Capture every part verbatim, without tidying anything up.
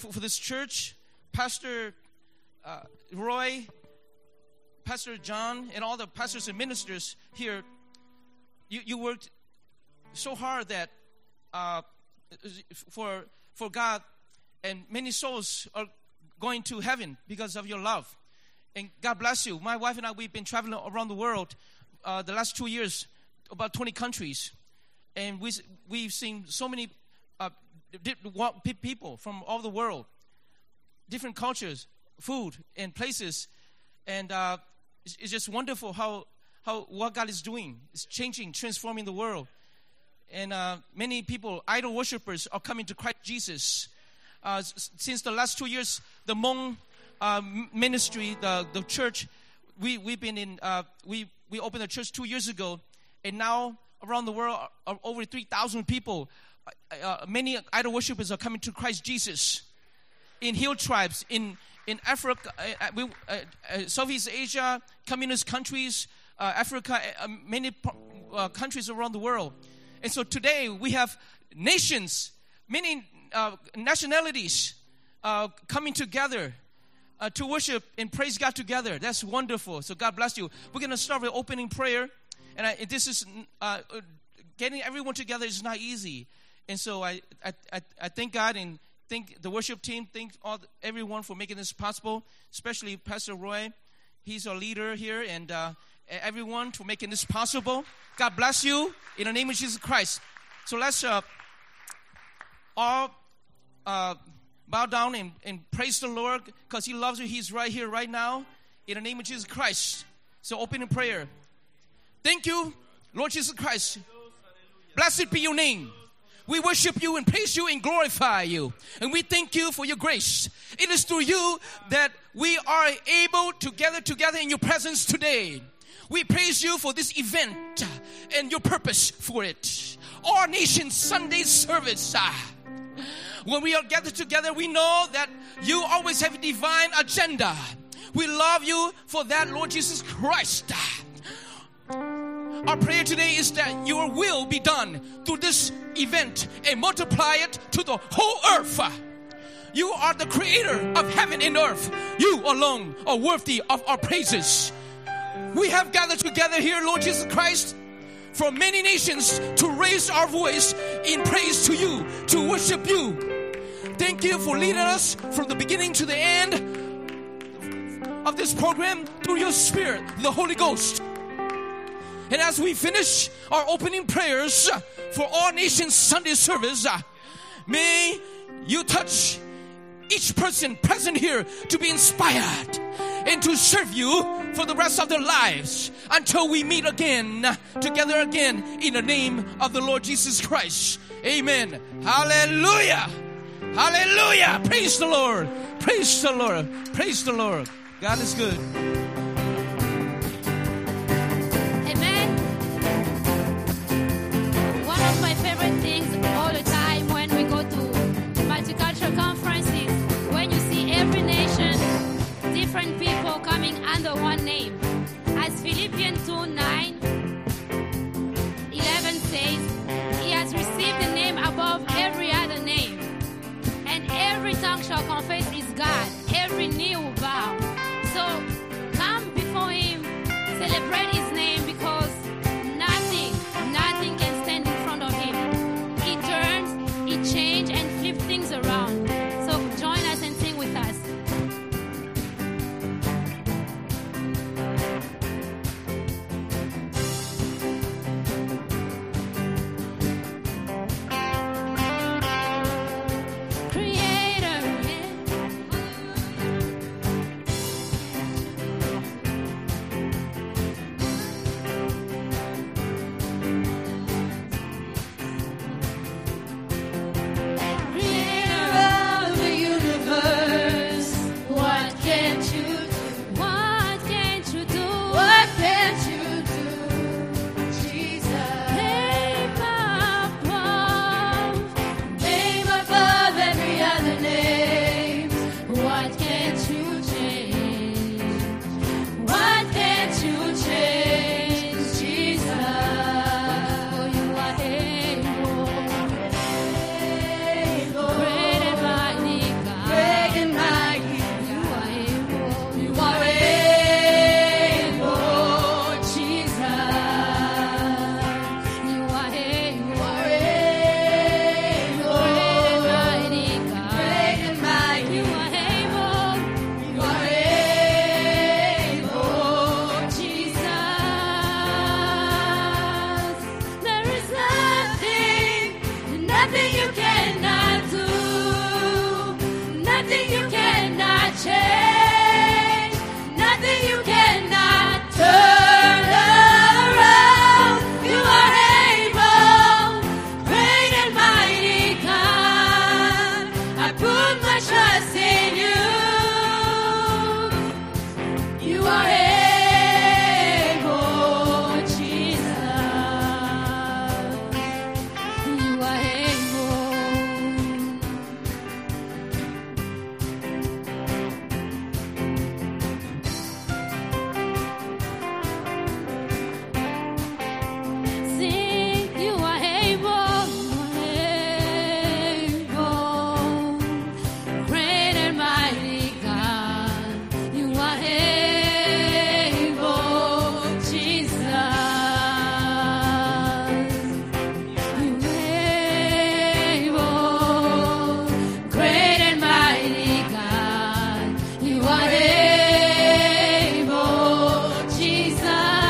for, for this church, Pastor uh, Roy, Pastor John, and all the pastors and ministers here, you, you worked so hard that uh, for for God, and many souls are going to heaven because of your love. And God bless you. My wife and I, we've been traveling around the world uh, the last two years, about twenty countries. And we, we've seen so many uh, people from all over the world, different cultures, food, and places. And uh, it's, it's just wonderful how, how what God is doing. It's changing, transforming the world. And uh, many people, idol worshipers, are coming to Christ Jesus. Uh, since the last two years, the Hmong uh, ministry, the, the church, we, we've been in, uh, we, we opened a church two years ago. And now, around the world, are over three thousand people. Uh, many idol worshipers are coming to Christ Jesus. In hill tribes, in, in Africa, uh, we, uh, uh, Southeast Asia, communist countries, uh, Africa, uh, many uh, countries around the world. And so today we have nations, many uh, nationalities uh, coming together uh, to worship and praise God together. That's wonderful. So God bless you. We're going to start with opening prayer. And I, this is, uh, getting everyone together is not easy. And so I, I, I, I thank God and thank the worship team, thank all the, everyone for making this possible, especially Pastor Roy. He's our leader here, and uh, everyone for making this possible. God bless you in the name of Jesus Christ. So let's uh, all uh, bow down and, and praise the Lord because He loves you. He's right here, right now, in the name of Jesus Christ. So open in prayer. Thank you, Lord Jesus Christ. Blessed be your name. We worship you and praise you and glorify you. And we thank you for your grace. It is through you that we are able to gather together in your presence today. We praise you for this event and your purpose for it. Our Nation Sunday service. When we are gathered together, we know that you always have a divine agenda. We love you for that, Lord Jesus Christ. Our prayer today is that your will be done through this event and multiply it to the whole earth. You are the creator of heaven and earth. You alone are worthy of our praises. We have gathered together here, Lord Jesus Christ, from many nations to raise our voice in praise to you, to worship you. Thank you for leading us from the beginning to the end of this program through your Spirit, the Holy Ghost. And as we finish our opening prayers for All Nations Sunday service, may you touch each person present here to be inspired and to serve you for the rest of their lives until we meet again, together again, in the name of the Lord Jesus Christ. Amen. Hallelujah. Hallelujah. Praise the Lord. Praise the Lord. Praise the Lord. God is good. Different people coming under one name. As Philippians two nine eleven says, He has received the name above every other name, and every tongue shall confess is God, every knee will bow. So come before Him, celebrate His name, because nothing, nothing can stand in front of Him. He turns, He changes and flips things around. So join us and sing with us. my trust in you. You are able, Jesus. You are Sing, you are able, able, great and mighty God. You are able, Jesus. You able, great and mighty God. You are able, Jesus.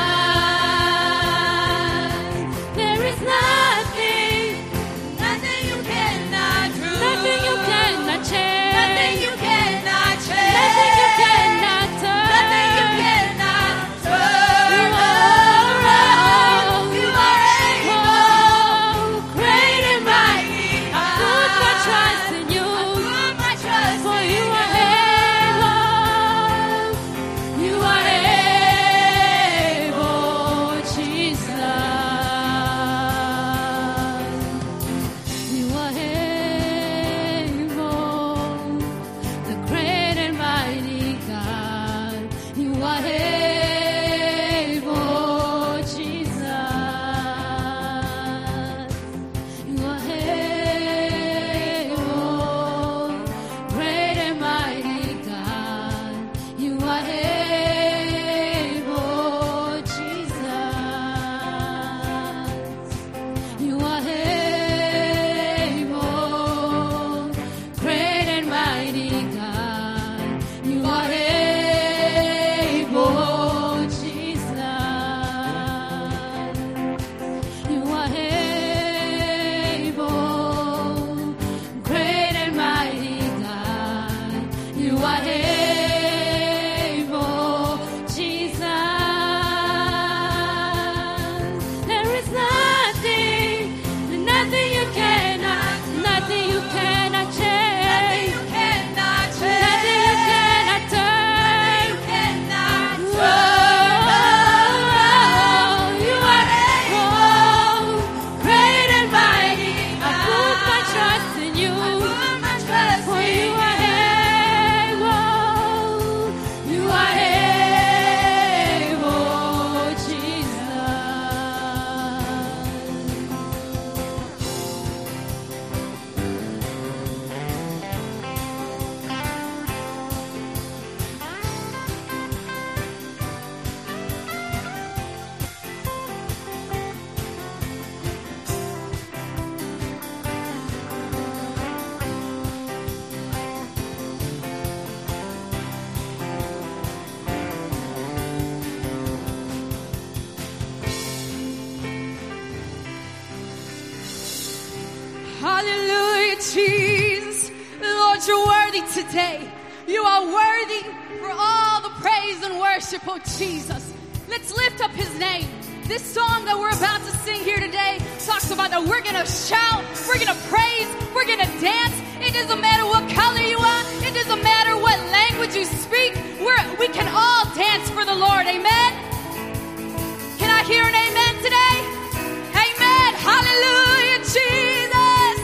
There is nothing, nothing you cannot do, nothing you cannot change, nothing you cannot change, nothing you cannot turn, nothing you cannot turn around. You are able, great and mighty. I put my trust in you. I put my trust for you are able. You are able, Jesus. You are able, the great and mighty God. You are able, Jesus. You are able, great and mighty God. You are able, Jesus. You are able, great and mighty God. You are able, Jesus. You are able, great and mighty God. You are able, Jesus. There is nothing, nothing you cannot, nothing you cannot change, nothing you cannot change, nothing you cannot turn, you cannot turn. You are able, great and mighty. I put my trust in you. I put my trust for you are able. You are able, Hallelujah, Jesus. Lord, you're worthy today. You are worthy for all the praise and worship, oh Jesus. Let's lift up his name. This song that we're about to sing here today talks about that we're going to shout, we're going to praise, we're going to dance. It doesn't matter what color you are. It doesn't matter what language you speak. We're, we can all dance for the Lord. Amen? Can I hear an amen today? Amen. Hallelujah, Jesus.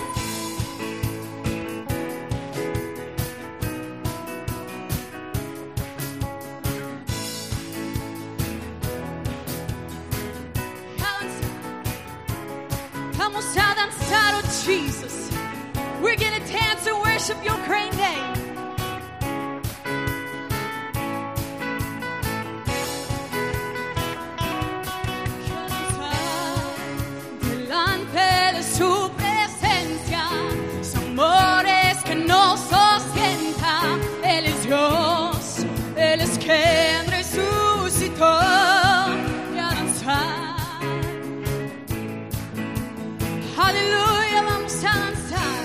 Vamos a danzar, oh Jesus. We're gonna dance and worship your great name. Delante de su presencia, su amor es que nos sostenta. Él es Dios, Él es quien resucitó. Y a danzar. Aleluya, vamos a danzar.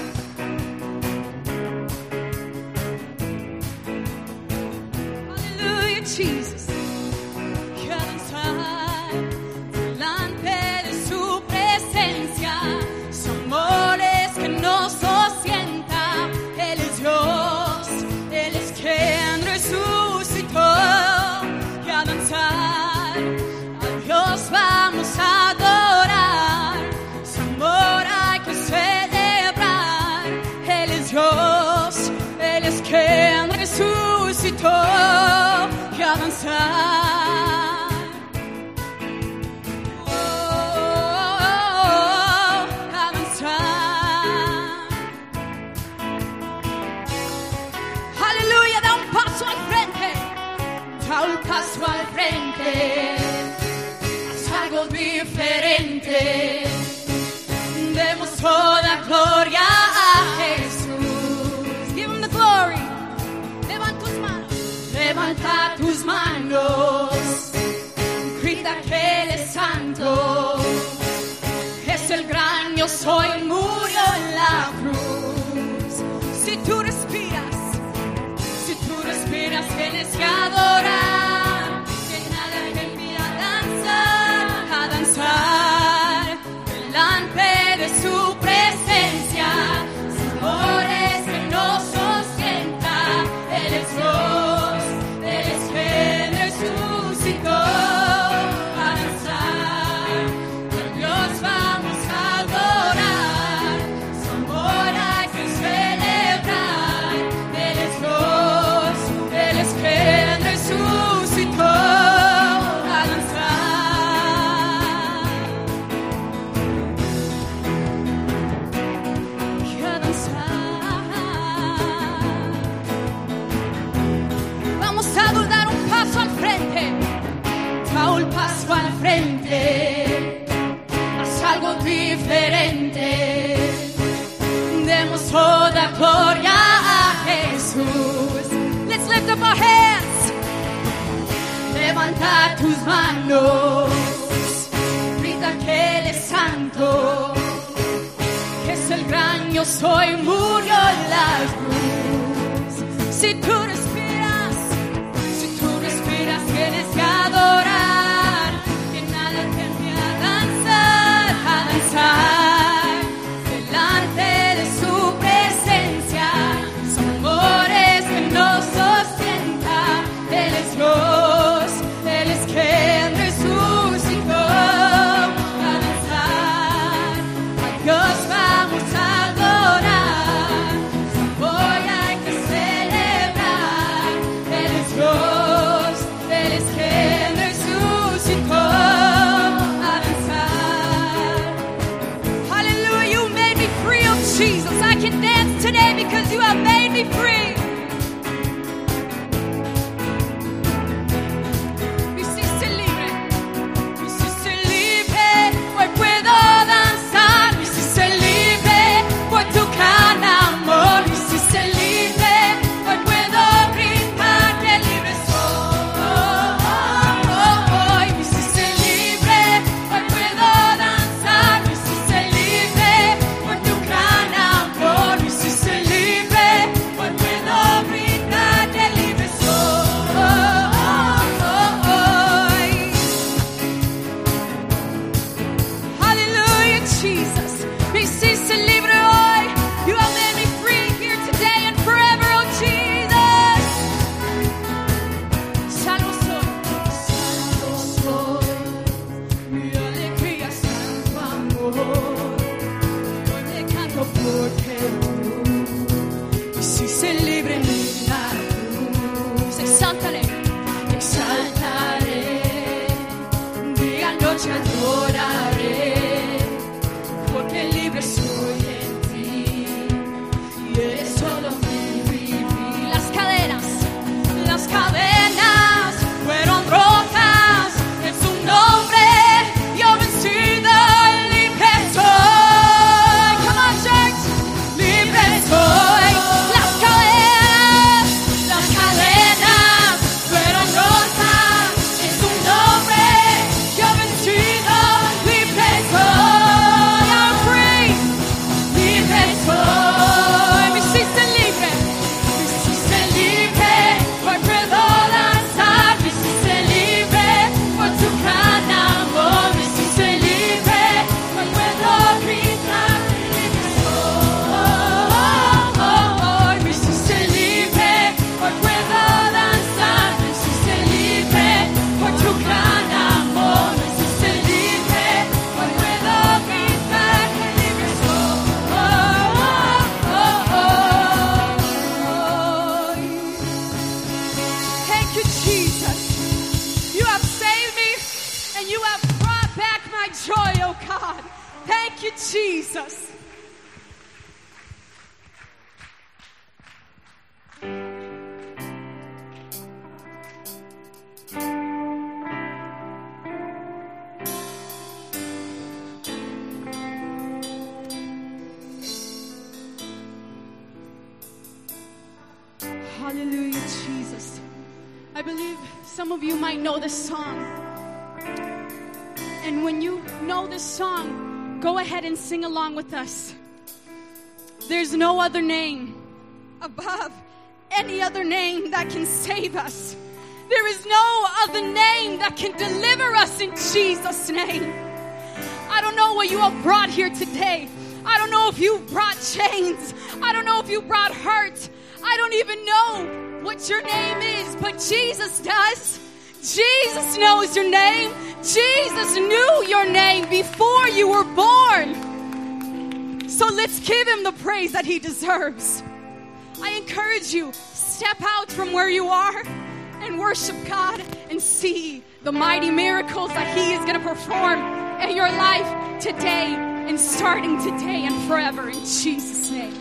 Aleluya, Jesus. Que a danzar delante de su presencia. Su amor es que nos sostenta. Él es Dios. Él es quien resucitó, que avanzar. Oh, avanzar. Aleluya, da un paso al frente, da un paso al frente, haz algo diferente. Demos toda gloria a Jesús. Give him the glory. Levanta tus manos. Levanta tus manos. Grita que Él es santo. Es el gran yo soy, murió en la cruz. Si tú respiras, si tú respiras, tienes que adorar. Que nada te impida danzar, a danzar delante de su presencia. Sabores que nos sustenta. Él es Dios, Él es quien resucitó. A danzar, con Dios vamos a adorar. Su amor hay que celebrar. Él es Dios, Él es quien resucitó. A danzar, que a danzar. Vamos a dar un paso al frente, da un paso al frente, haz algo diferente. Demos toda gloria a Jesús. Let's lift up our hands. Levanta tus manos, grita que Él es santo. Es el gran yo soy, murió en la cruz. Si tú respiras, si tú respiras, tienes que adorar. Que nada te impida danzar, a danzar delante de su presencia. Son amores que nos sustenta. Él es Dios, Él es quien resucitó. A danzar, a Dios vamos a adorar. Hoy hay que celebrar. God. Thank you, Jesus. Hallelujah, Jesus. I believe some of you might know this song. And when you know this song, go ahead and sing along with us. There's no other name above any other name that can save us. There is no other name that can deliver us in Jesus' name. I don't know what you have brought here today. I don't know if you brought chains. I don't know if you brought hurt. I don't even know what your name is, but Jesus does. Jesus knows your name. Jesus knew your name before you were born. So let's give him the praise that he deserves. I encourage you, step out from where you are and worship God and see the mighty miracles that he is going to perform in your life today and starting today and forever in Jesus' name.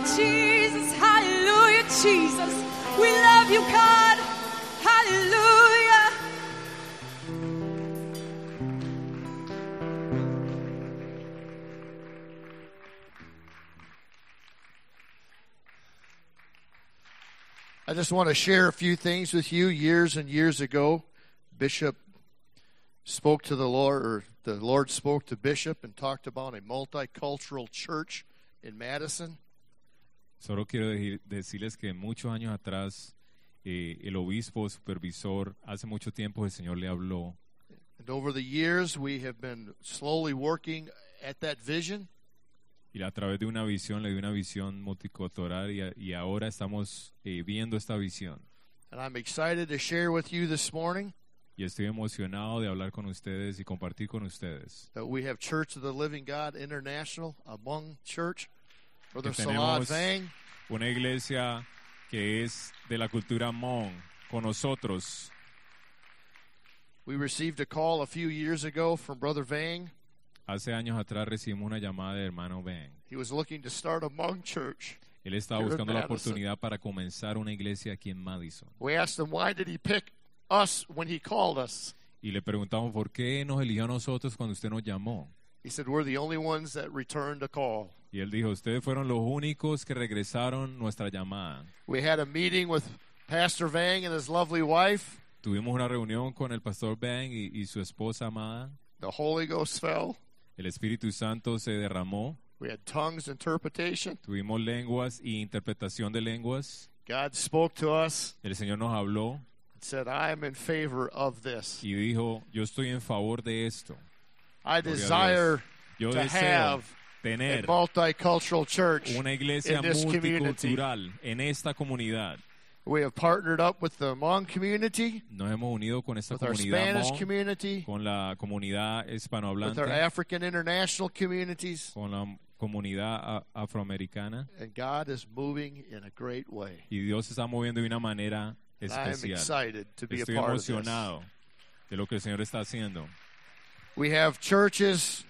Jesus. Hallelujah, Jesus. We love you, God. Hallelujah. I just want to share a few things with you. Years and years ago, Bishop spoke to the Lord, or the Lord spoke to Bishop and talked about a multicultural church in Madison. Solo quiero de- decirles que muchos años atrás, eh, el obispo supervisor, hace mucho tiempo el Señor le habló. And over the years, we have been slowly working at that vision. Y a través de una visión, le dio una visión multicultural y, a- y ahora estamos eh, viendo esta visión. And I'm excited to share with you this morning Y estoy emocionado de hablar con ustedes y compartir con ustedes. that we have Church of the Living God International, a Hmong church. Brother Que Salad tenemos Vang, una iglesia que es de la cultura Hmong con nosotros. we received a call a few years ago from Brother Vang. Hace años atrás recibimos una llamada del hermano Ben. He was looking to start a Hmong church. Él estaba Here in buscando la Madison. oportunidad para comenzar una iglesia aquí en Madison. We asked him, why did he pick us when he called us? Y le preguntamos, ¿por qué nos eligió a nosotros cuando usted nos llamó? He said, we're the only ones that returned a call. Y él dijo, ustedes fueron los únicos que regresaron nuestra llamada. We had a meeting with Pastor Vang and his lovely wife. Tuvimos una reunión con el pastor Ben y, y su esposa amada. The Holy Ghost fell. El Espíritu Santo se derramó. We had tongues interpretation. Tuvimos lenguas y interpretación de lenguas. God spoke to us El Señor nos habló and said, I am in favor of this. y dijo, yo estoy en favor de esto. I Gloria a desire Yo to deseo have a tener multicultural church una iglesia in this community. multicultural en esta comunidad. We have partnered up with the Hmong community, Nos hemos unido con esta with our comunidad Spanish Hmong, community, con la comunidad with hispanohablante, our African international communities, con la comunidad a- afroamericana, and God is moving in a great way. y Dios se está moviendo de una manera And I am especial. excited to be a Estoy part of this. emocionado de lo que el Señor está haciendo. We have churches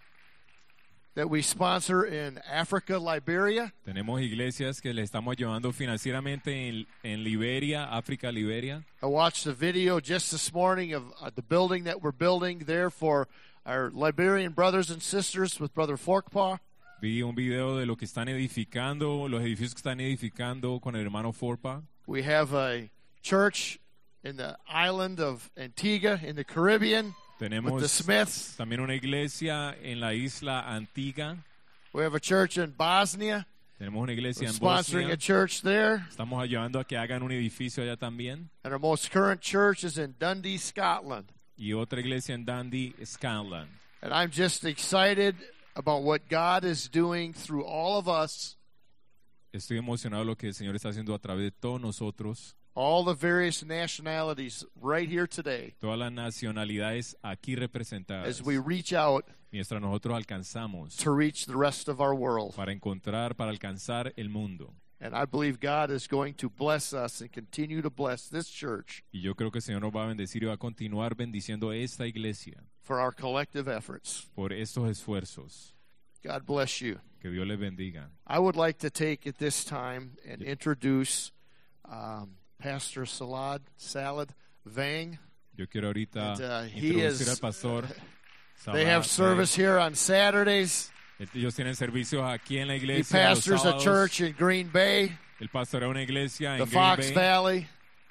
that we sponsor in Africa, Liberia. Tenemos iglesias que le estamos ayudando financieramente en, en Liberia, África, Liberia. I watched a video just this morning of uh, the building that we're building there for our Liberian brothers and sisters with Brother Forkpaw. Vi un video de lo que están edificando, los edificios que están edificando con el hermano Forpa. We have a church in the island of Antigua in the Caribbean with the Tenemos Smiths. también una iglesia en la isla Antigua. We have a church in Bosnia. Tenemos una iglesia We're en sponsoring Bosnia. a church there. Estamos ayudando a que hagan un edificio allá también. And our most current church is in Dundee, Scotland. Y otra iglesia en Dundee, Scotland. And I'm just excited about what God is doing through all of us, Estoy emocionado de lo que el Señor está haciendo a través de todos nosotros, all the various nationalities right here today, todas las nacionalidades aquí representadas, as we reach out mientras nosotros alcanzamos to reach the rest of our world. para encontrar, para alcanzar el mundo. And I believe God is going to bless us and continue to bless this church Y yo creo que el Señor nos va a bendecir y va a continuar bendiciendo esta iglesia for our collective efforts. por estos esfuerzos. God bless you. Que Dios les bendiga. I would like to take at this time and introduce um, Pastor Salad Salad Vang. Yo quiero ahorita And, uh, he introducir is- al pastor. They have Sabat, service here on Saturdays. eh, Ellos tienen servicios aquí en la He iglesia. los pastors a sábados. church in Green Bay, Él pastorea una iglesia the en Green Fox Bay. Valley.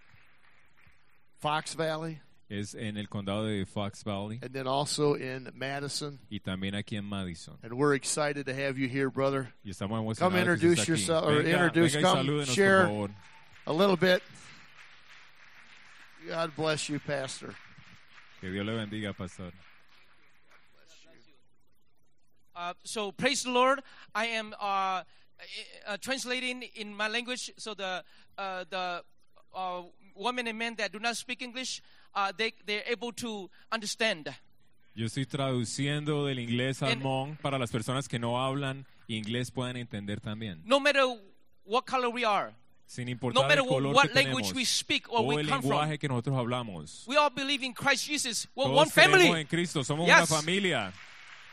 Fox Valley. Es en el condado de Fox Valley And then also in Madison. y también aquí en Madison. And we're excited to have you here, brother. Y estamos emocionados. Come de que introduce estés aquí. yourself, or Venga, introduce, venga y come salúdenos, share. por favor. A little bit. God bless you, Pastor. Que Dios le bendiga, pastor. Uh, so praise the Lord. I am uh, uh, translating in my language, so the uh, the uh, women and men that do not speak English, uh, they they're able to understand. Yo estoy traduciendo del inglés al En- Hmong para las personas que no hablan inglés puedan entender también. No matter what color we are, Sin importar no matter el color what que language tenemos we speak or o we el come from, lenguaje que nosotros hablamos. we all believe in Christ Jesus. We're Todos one creemos family. en Cristo, somos Yes. una familia.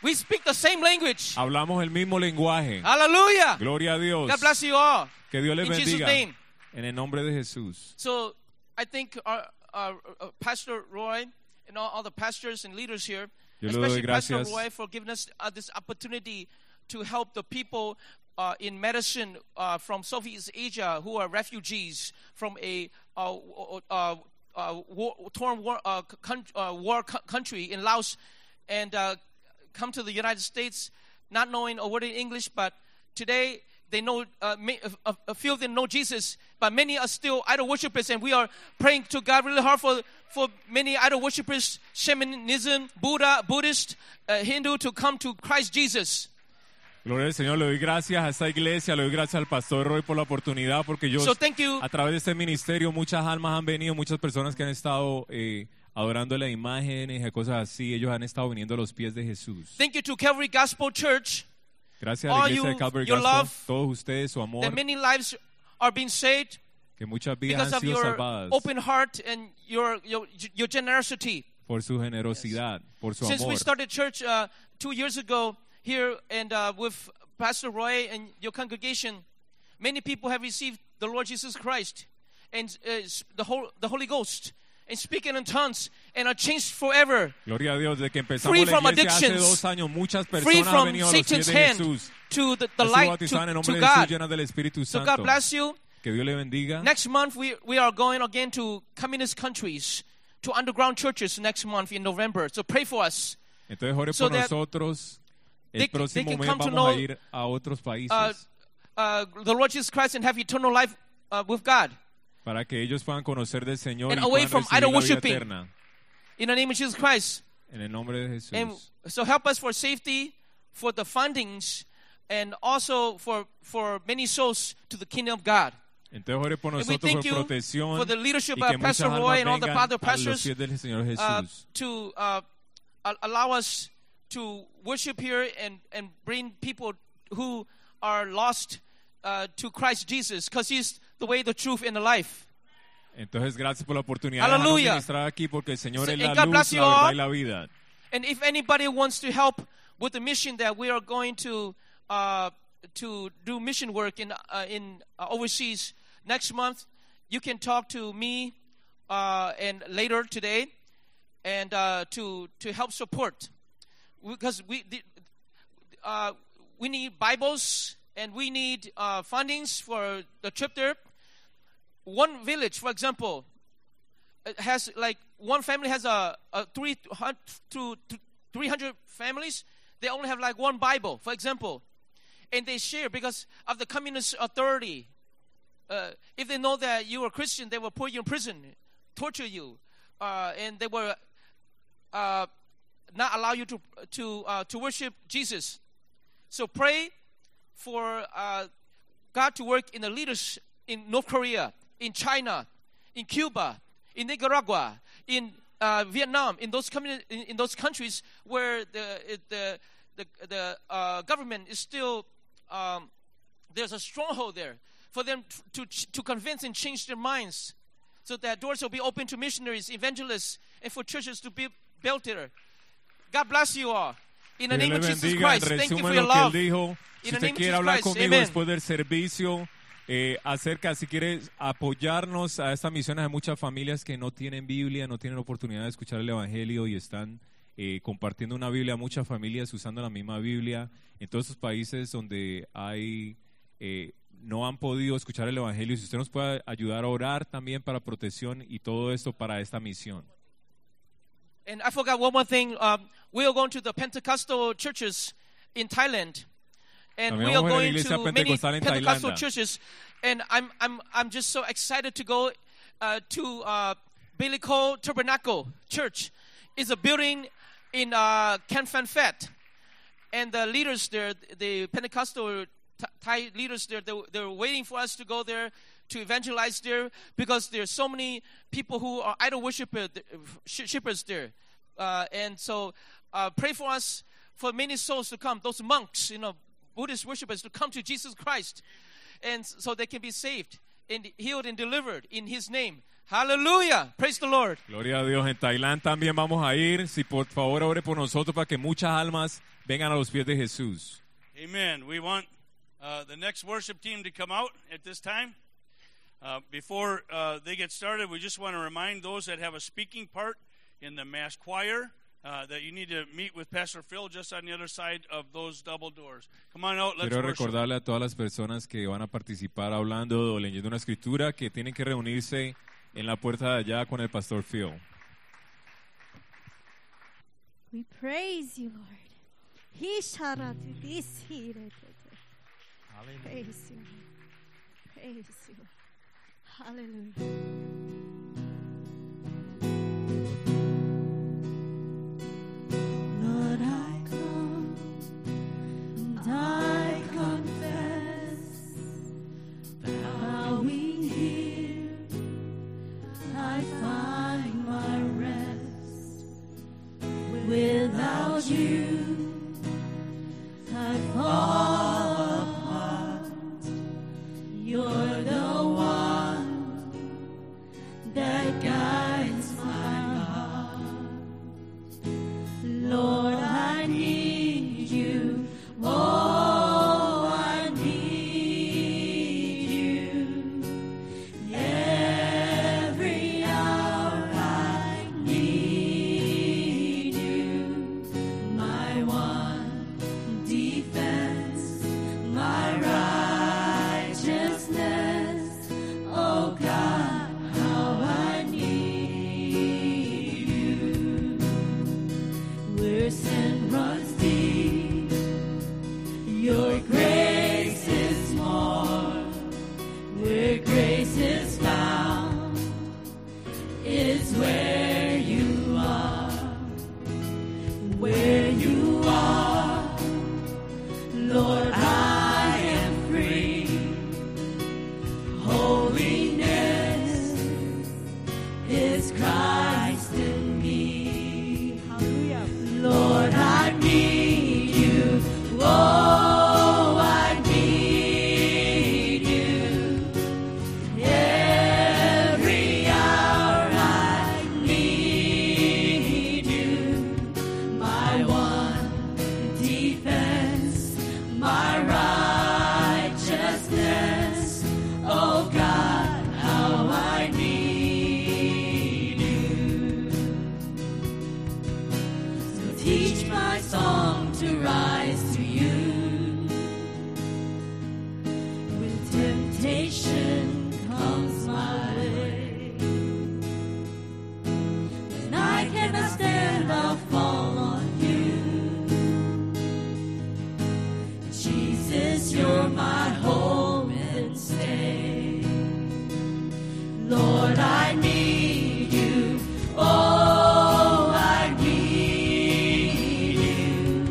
We speak the same language. Hablamos el mismo lenguaje. Hallelujah. Gloria a Dios. God bless you all. Que Dios les In Jesus' bendiga. name. En el nombre de Jesús. So I think our, our, our Pastor Roy and all, all the pastors and leaders here, Yo le doy especially Pastor gracias. Roy, for giving us uh, this opportunity to help the people uh, in medicine uh, from Southeast Asia who are refugees from a uh, uh, uh, war, torn war, uh, con- uh, war co- country in Laos, and uh, come to the United States not knowing a word in English, but today they know, uh, a, a few of them know Jesus, but many are still idol worshippers, and we are praying to God really hard for, for many idol worshippers, shamanism, Buddha, Buddhist, uh, Hindu, to come to Christ Jesus. Gloria al Señor, le doy gracias a esta iglesia, le doy gracias al Pastor Roy por la oportunidad, porque yo, So thank you. a través de este ministerio, muchas almas han venido, muchas personas que han estado eh, adorando las imágenes y cosas así, ellos han estado viniendo a los pies de Jesús. Thank you to Calvary Gospel Church, Gracias a la all iglesia you- de Calvary your Gospel, love, todos ustedes, su amor, that many lives are being saved que muchas vidas because han of sido your salvadas open heart and your, your, your generosity. por su generosidad, por su Since we amor. started church uh, two years ago here and uh, with Pastor Roy and your congregation, many people have received the Lord Jesus Christ and uh, the, whole, the Holy Ghost and speaking in tongues and are changed forever. Gloria a Dios, desde que empezamos Free la from iglesia hace addictions. dos años, muchas Free personas han from venido a los pies Satan's de hand Jesús. to the, the Han sido light bautizadas en el to, to nombre de Jesús, God. llenas del Espíritu So Santo. God bless you. Que Dios le bendiga. Next month we, we are going again to communist countries, to underground churches next month in November. So pray for us. Entonces ore So por that nosotros. they- El próximo they can mes come to vamos know, a ir a otros países Uh, uh, the Lord Jesus Christ and have eternal life uh, with God. para que ellos puedan conocer del Señor And y away puedan from recibir idol la vida worshiping. eterna. In the name of Jesus Christ. En el nombre de Jesús. And so help us for safety, for the fundings, and also for, for many souls to the kingdom of God. Entonces ore por And we nosotros thank por you protección for the leadership y que of Pastor muchas Roy almas and all the vengan other a los pastors pies del Señor uh, Jesús. to uh, a- allow us to worship here and, and bring people who are lost uh, to Christ Jesus, because He's the way, the truth, and the life. Entonces gracias por la oportunidad de Hallelujah. dejarnos ministrar aquí porque el Señor So- es and la God luz, bless you la verdad all. y la vida. And if anybody wants to help with the mission that we are going to uh, to do mission work in uh, in uh, overseas next month, you can talk to me uh, and later today, and uh, to to help support, because we the, uh, we need Bibles and we need uh, fundings for the trip there. One village, for example, it has like one family has a, a three hundred to three hundred families. They only have like one Bible, for example, and they share because of the communist authority. Uh, if they know that you are Christian, they will put you in prison, torture you, uh, and they will uh, not allow you to to uh, to worship Jesus. So pray for uh, God to work in the leaders in North Korea, in China, in Cuba, in Nicaragua, in uh, Vietnam, in those communi- in, in those countries where the the the, the uh, government is still um, there's a stronghold there, for them to to convince and change their minds, so that doors will be open to missionaries, evangelists, and for churches to be built there. God bless you all. In the Dios name le of Jesus bendiga. Christ, En thank you for resumen your lo que él love. dijo, si In the usted name of quiere Jesus hablar Christ, conmigo amen. después del servicio eh, acerca, si quiere apoyarnos a estas misiones, hay muchas familias que no tienen Biblia, no tienen oportunidad de escuchar el Evangelio y están eh, compartiendo una Biblia, muchas familias usando la misma Biblia en todos esos países donde hay eh, no han podido escuchar el Evangelio. Si usted nos puede ayudar a orar también para protección y todo esto para esta misión. And I forgot one more thing. Um, we are going to the Pentecostal churches in Thailand, and También we are vamos a la going iglesia to many pentecostal en Pentecostal Tailandia. churches. And I'm I'm I'm just so excited to go uh, to uh, Biblical Tabernacle Church. It's a building in uh, Kan Phan Phet, and the leaders there, the Pentecostal Thai leaders there, they, they're waiting for us to go there to evangelize there, because there's so many people who are idol worshipers shippers there. Uh, and so uh, pray for us for many souls to come, those monks, you know, Buddhist worshipers to come to Jesus Christ, and so they can be saved and healed and delivered in His name. Hallelujah. Praise the Lord. Gloria a Dios. En Tailandia también vamos a ir. Si por favor ore por nosotros para que muchas almas vengan a los pies de Jesús. Amen. We want uh, the next worship team to come out at this time. Uh, before uh, they get started, we just want to remind those that have a speaking part in the mass choir uh, that you need to meet with Pastor Phil just on the other side of those double doors. Come on out, let's Quiero worship. recordarle a todas las personas que van a participar hablando o leyendo una escritura que tienen que reunirse en la puerta de allá con el Pastor Phil. We praise you, Lord. He shall not do this. He did it. Praise you. Praise you. Hallelujah. Lord, I come and I confess, bowing here, I find my rest. Without you, I fall apart. You're the one that guides my heart. Lord, I need you. Oh, I need you. Every hour I need you. My one defense, my righteousness. Oh God, how I need you. Where sin runs deep, your grace is more. Where grace is found is where you are. Where you are, Lord, I am free. Holiness is Christ in me. Hallelujah. Lord, I need you. Oh, I need you. Every hour I need you. My one defense, my righteousness. Oh God, how I need you. So teach my song to rise to you. When temptation comes my way, when I cannot stand, I'll fall on you. Jesus, you're my hope and stay. Lord, I need you. Oh, I need you.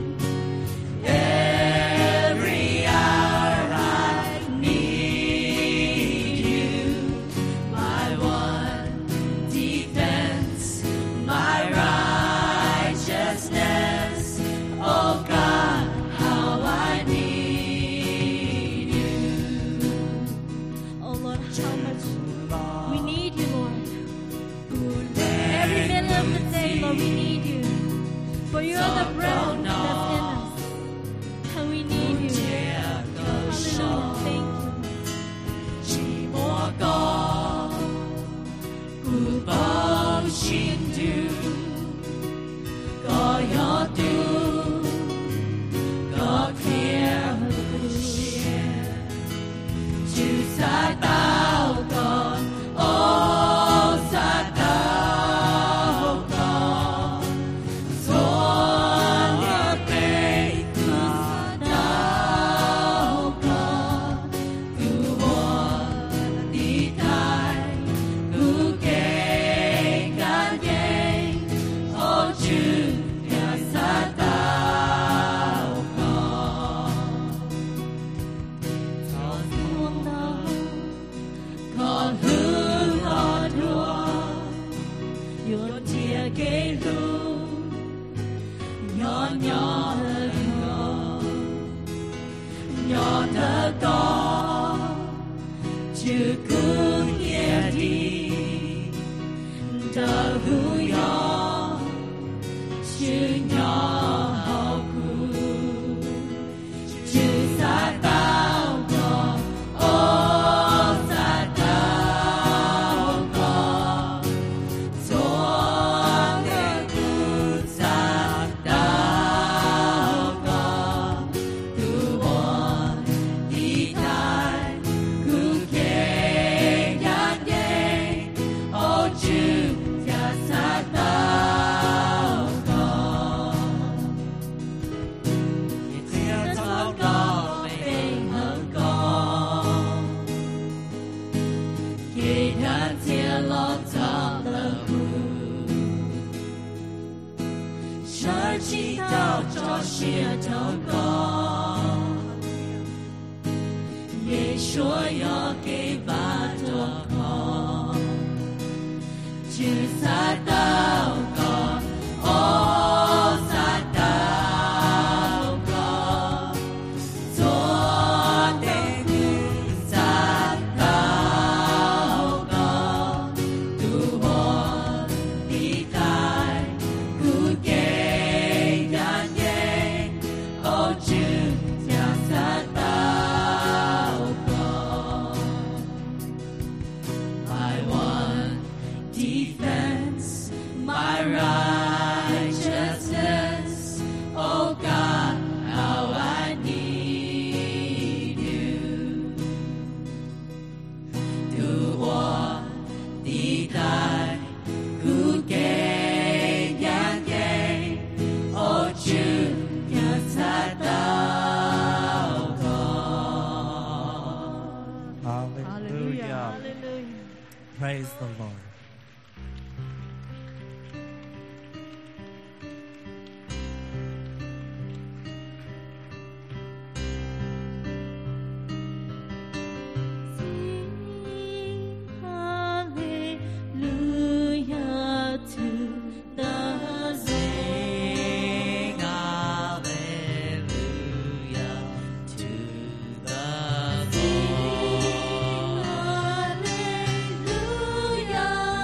Every hour I need you. My one defense, my righteousness. Oh God, how I need you. Oh Lord, how much we need you, Lord. Every minute of the day, Lord, we need you. For you're the breath that's in us. And we need you. Hallelujah. Thank Hallelujah. 祈祷这些成功，也说要给巴多空，就撒祷告，哦撒祷告，昨天的撒祷告，度我的代，不给人给，哦主将撒祷告。I want defense, my righteousness, oh God, how I need you. Do what did I, who gave and gave, oh Jude, can Hallelujah. Praise the Lord. Sing hallelujah to the sing hallelujah to the Lord. Hallelujah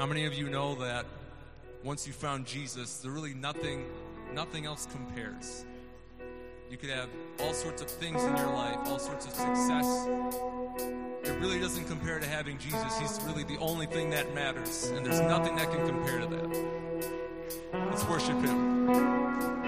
How many of you know that once you found Jesus, there really nothing, nothing else compares? You could have all sorts of things in your life, all sorts of success. It really doesn't compare to having Jesus. He's really the only thing that matters, and there's nothing that can compare to that. Let's worship Him.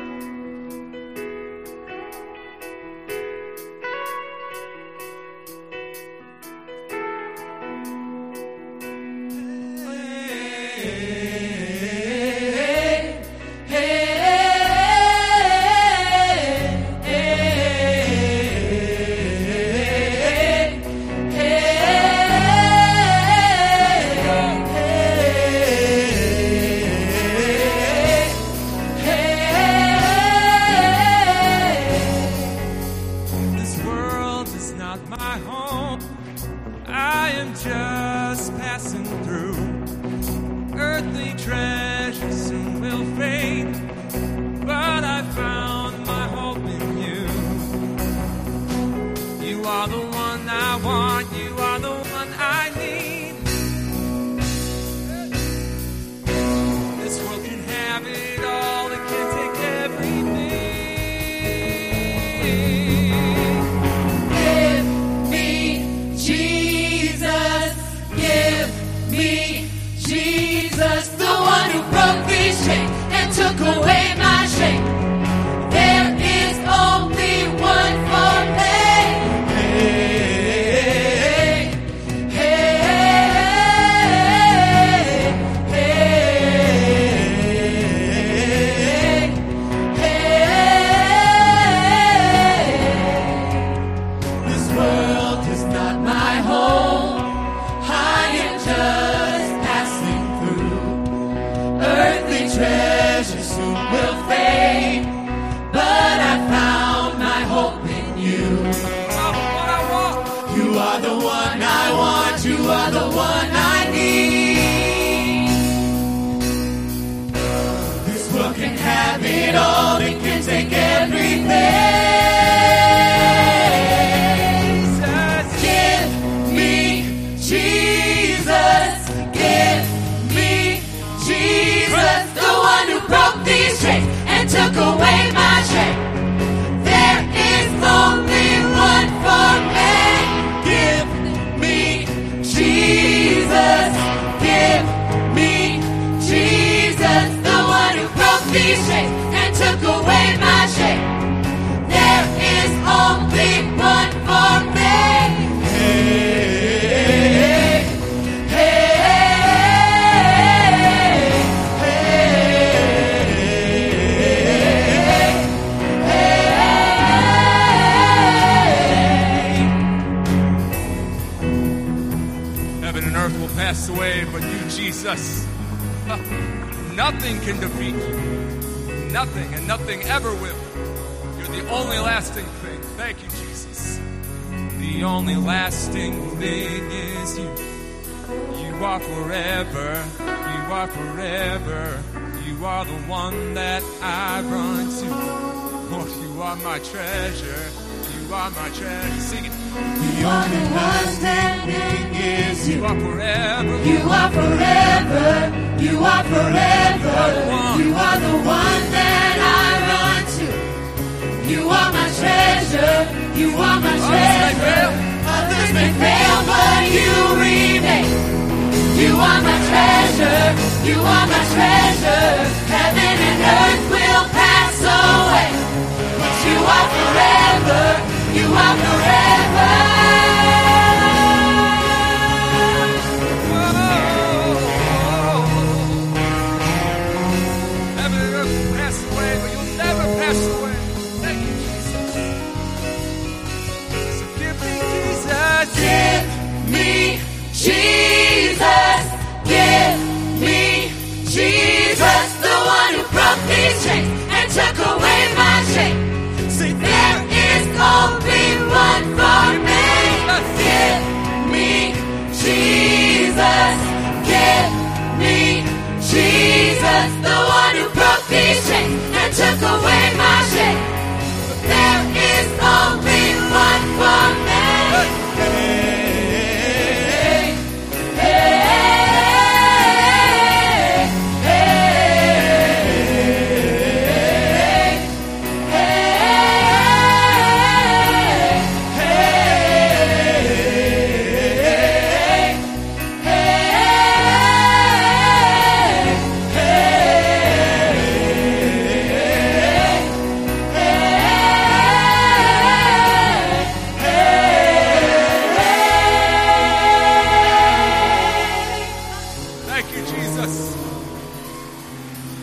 Nothing can defeat you. Nothing, and nothing ever will. You're the only lasting thing. Thank you, Jesus. The only lasting thing is you. You are forever. You are forever. You are the one that I run to. Lord, you are my treasure. You are my treasure. Sing it. The only one standing is you. You are forever. You are forever. You are forever. You are the one that I run to. You are my treasure. You are my treasure. Others may fail, but you remain. You are my treasure. You are my treasure. Heaven and earth will pass away, but you are forever. You are forever. Give me Jesus, give me Jesus, the one who broke these chains and took away my shame. See, there is only one for me. Give me Jesus, give me Jesus, the one who broke these chains and took away my shame. There is only one for me. Hey, hey, hey.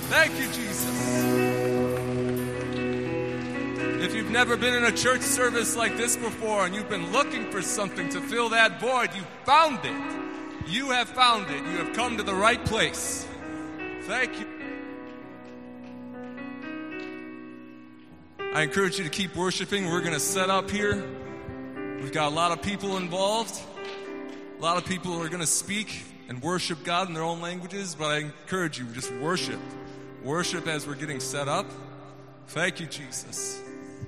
Thank you, Jesus. If you've never been in a church service like this before and you've been looking for something to fill that void, you found it. You have found it. You have come to the right place. Thank you. I encourage you to keep worshiping. We're going to set up here. We've got a lot of people involved. A lot of people are going to speak and worship God in their own languages, but I encourage you, just worship. Worship as we're getting set up. Thank you, Jesus.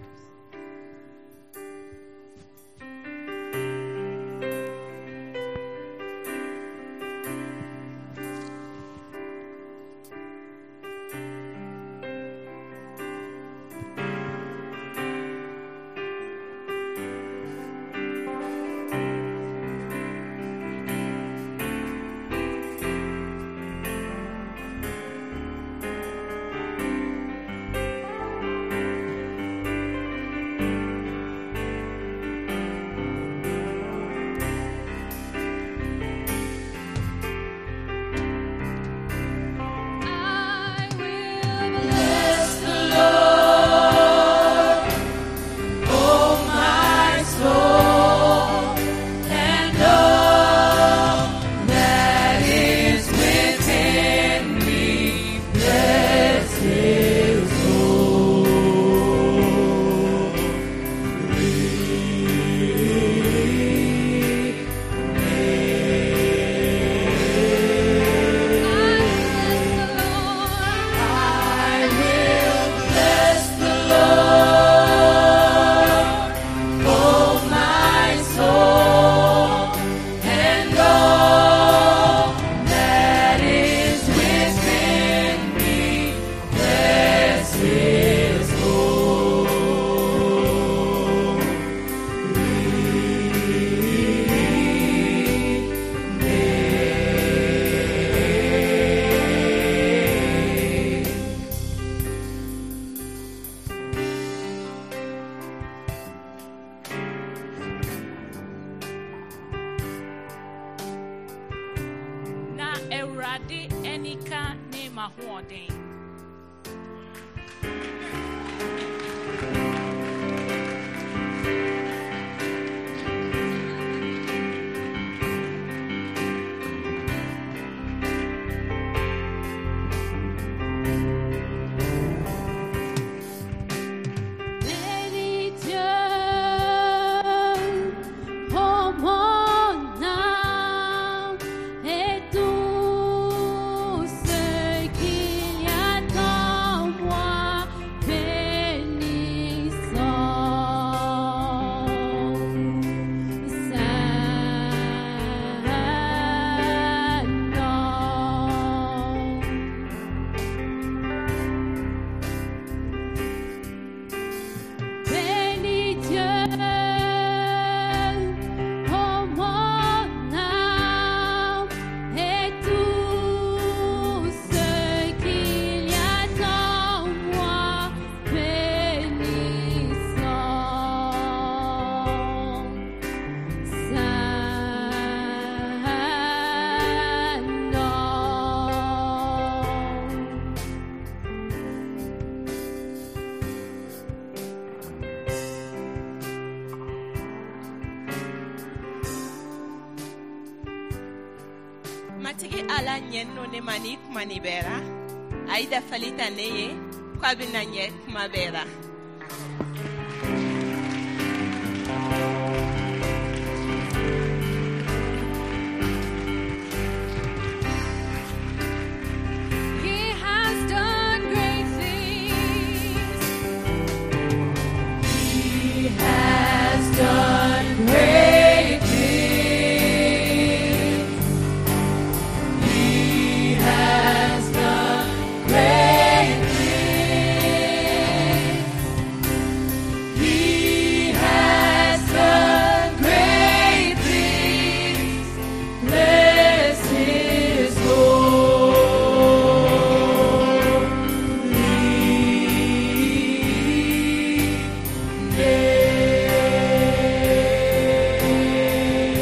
matigi ala nyenno ne mani kumani bera aida falita neye kwa binanye kumabera.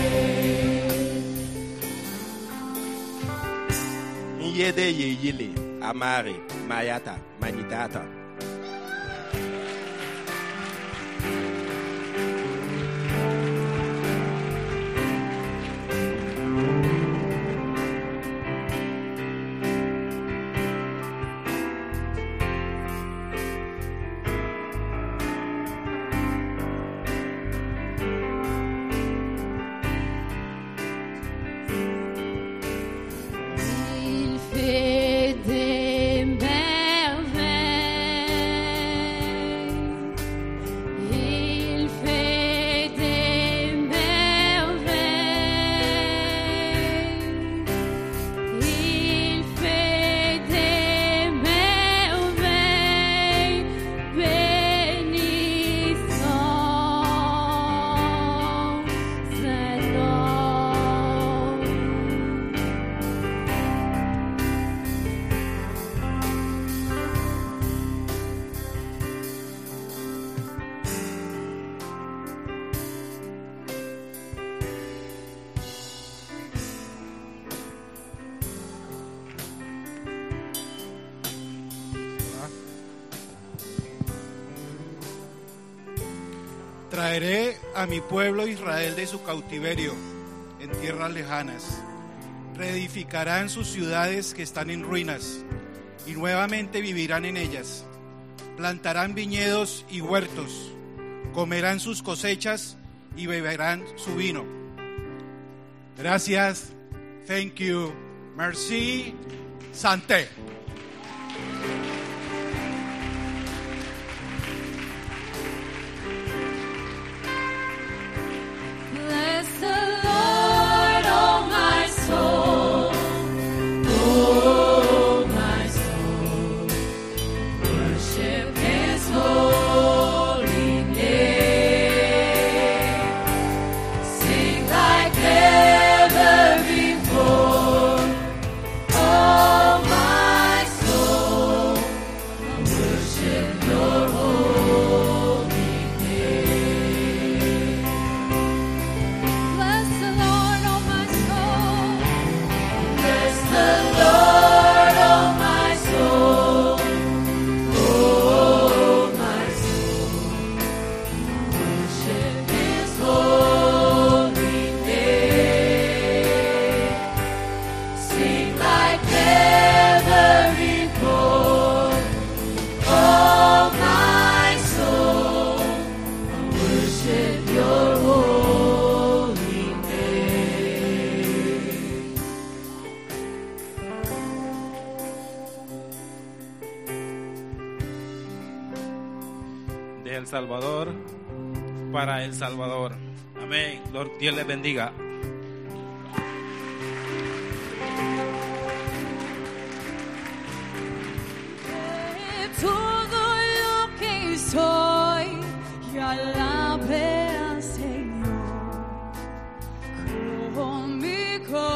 Yede ye yile. Amari, Mayata, Manitata. Il fait des merveilles. Il fait des merveilles. Il fait des merveilles. Bénissons cet nom. Traeré a mi pueblo Israel de su cautiverio en tierras lejanas. Reedificarán sus ciudades que están en ruinas y nuevamente vivirán en ellas. Plantarán viñedos y huertos, comerán sus cosechas y beberán su vino. Gracias, thank you, merci, santé. Bless the Lord, oh my soul, oh my soul, worship His holy name, sing like never before, oh my soul, worship Your holy name. Bless the Lord, oh my soul. Bless the Lord, oh my soul. Oh my soul. Worship His holy name. Sing like never before. Oh my soul. Worship Your holy name. De El Salvador para El Salvador. Amén. Lord, Dios les bendiga. Todo lo que soy, yo alabe al Señor con mi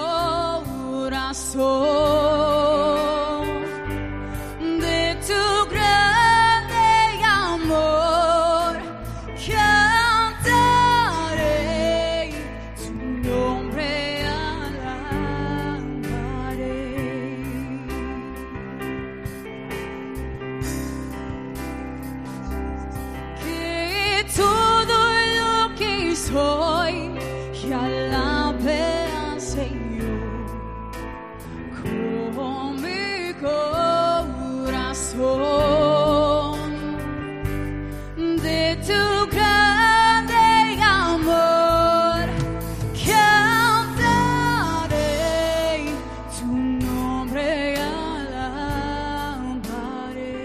corazón. De tu grande amor cantaré, tu nombre alabaré. Que todo lo que soy, que alabe al Señor con mi corazón. De tu grande amor cantaré, tu nombre alabaré.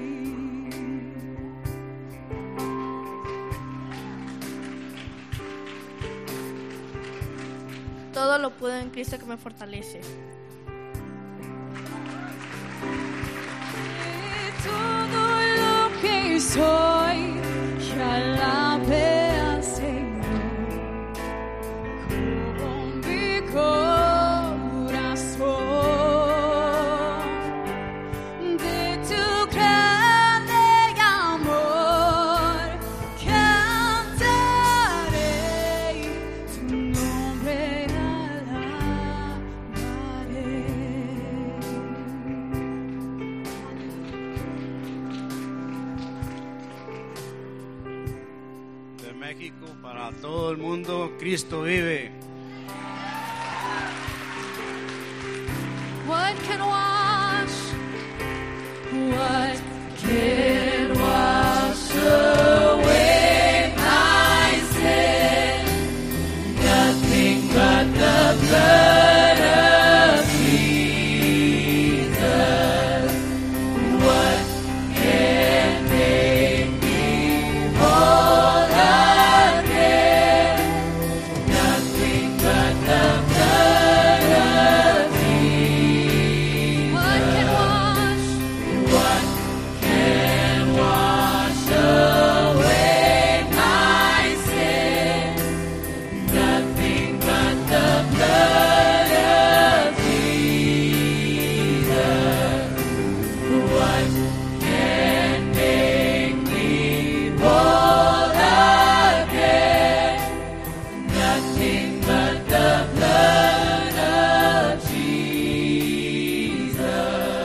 Todo lo puedo en Cristo que me fortalece. Todo lo que soy, que alabe al Señor con mi corazón. De tu grande amor cantaré, tu nombre alabaré. México, para todo el mundo, Cristo vive. What can wash? What can wash away my sin? Nothing but the blood of Jesus. What can make me whole again? Nothing but the blood of Jesus. What can wash? What can wash away my sin? Nothing but the blood of Jesus. What can make me whole again? Nothing but the blood of Jesus.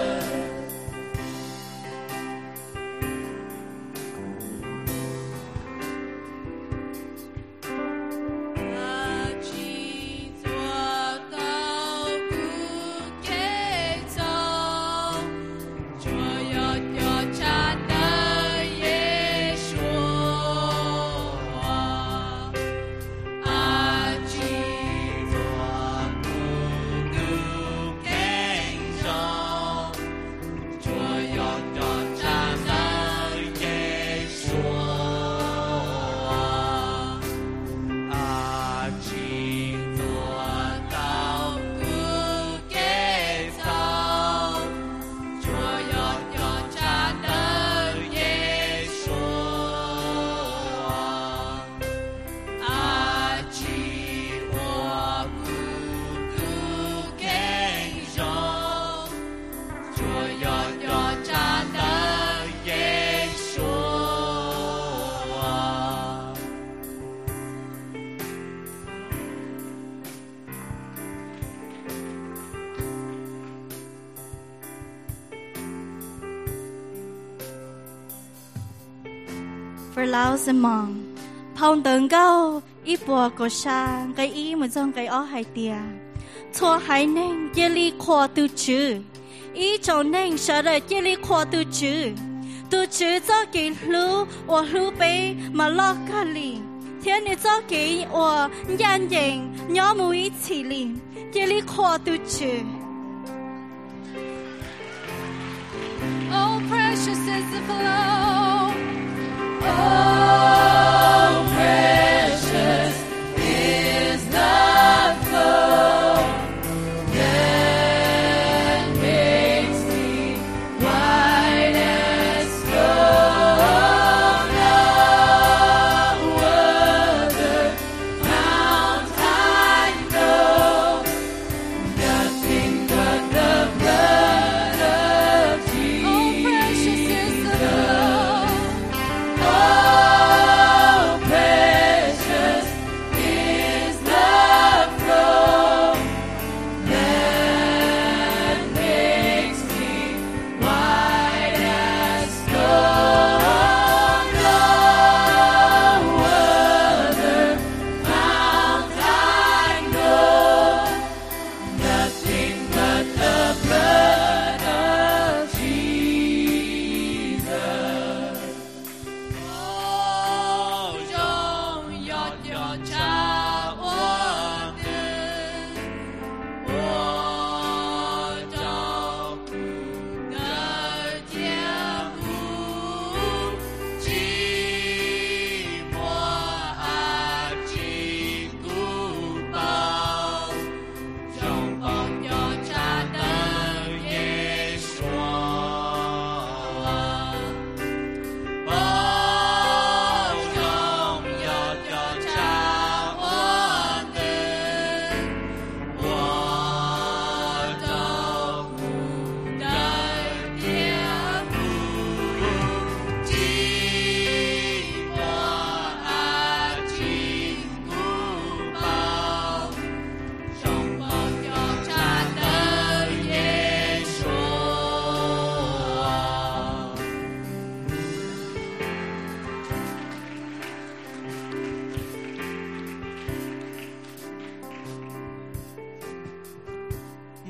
阿基做到不给走，所有纠缠的耶稣，阿基做不给走，所有纠缠的耶稣。阿基做到不给走，所有纠缠的耶稣。阿基我不给走，所有纠缠的耶稣。 For Lao Dân Mong, Phong Tường Gâu, Ý Bùa Cổ Sa, Cái Ý Một Dông Cái Ó Hai Tìa, Chua Hai Nênh, Yê Lý Khoa Tu Chư, Ý Châu Nênh, Sở Đời Yê Lý Khoa Tu Chư, Tu Chư Cho Kỳ Lưu, Ủa Lưu Bê, Mà Lo Ca Lì, Thiên Nữ Cho Kỳ, Ủa Yan Yênh, Nhó Mù Ý Chỉ Lì, Yê Lý Khoa Tu Chư. Oh, precious is the flow. Oh, precious is the flow that makes me white as snow. No other fount I know, nothing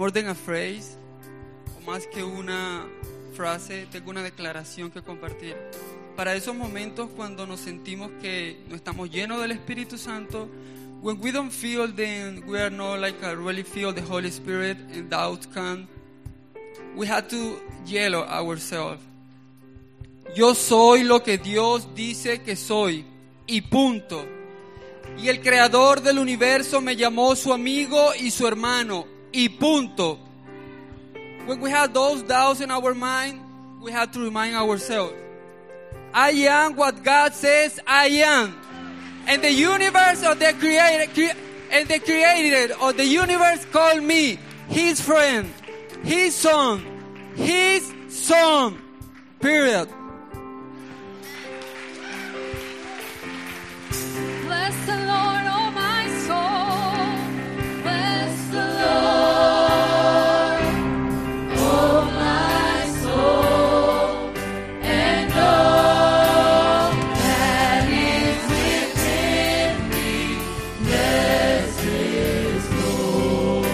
more than a phrase, o más que una frase, tengo una declaración que compartir. Para esos momentos cuando nos sentimos que no estamos llenos del Espíritu Santo, when we don't feel, then we are not like I really feel the Holy Spirit and doubts come, we have to yell ourselves. Yo soy lo que Dios dice que soy y punto. Y el creador del universo me llamó su amigo y su hermano y punto. When we have those doubts in our mind, we have to remind ourselves, I am what God says I am. And the universe of the creator cre- and the creator of the universe called me his friend, his son, his son. Period. Bless the Lord, oh my soul. Bless the Lord, oh my soul, and all that is within me. Bless His holy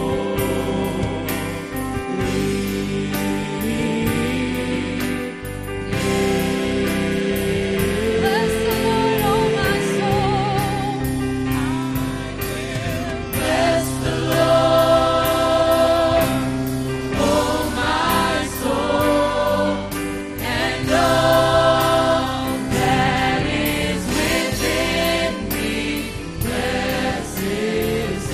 name. Bless the Lord, oh my soul. Bless the Lord, oh my soul, and all that is within me. Bless His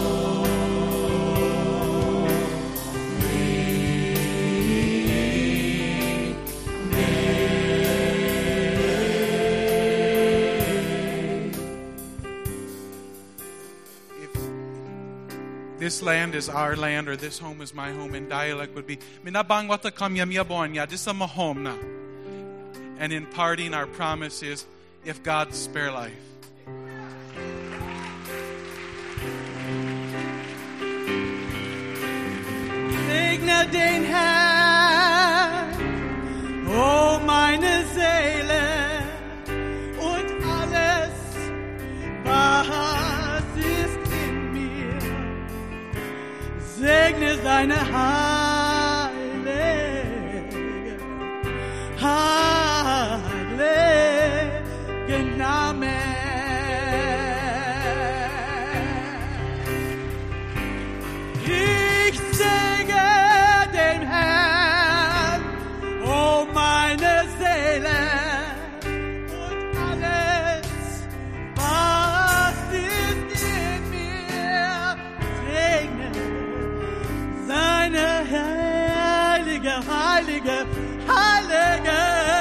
This land is our land, or this home is my home, in dialect would be Minabang wata kamya miyabonya, this is my home now. And in parting, our promise is, if God spare life. Segne den Herrn, o meine Seele, und alles, was ist in mir. Segne seine heilige, heiligen Namen. Ich segne den Herrn, oh meine Seele, und alles, was ist in mir. Segne seine heilige, heilige, heilige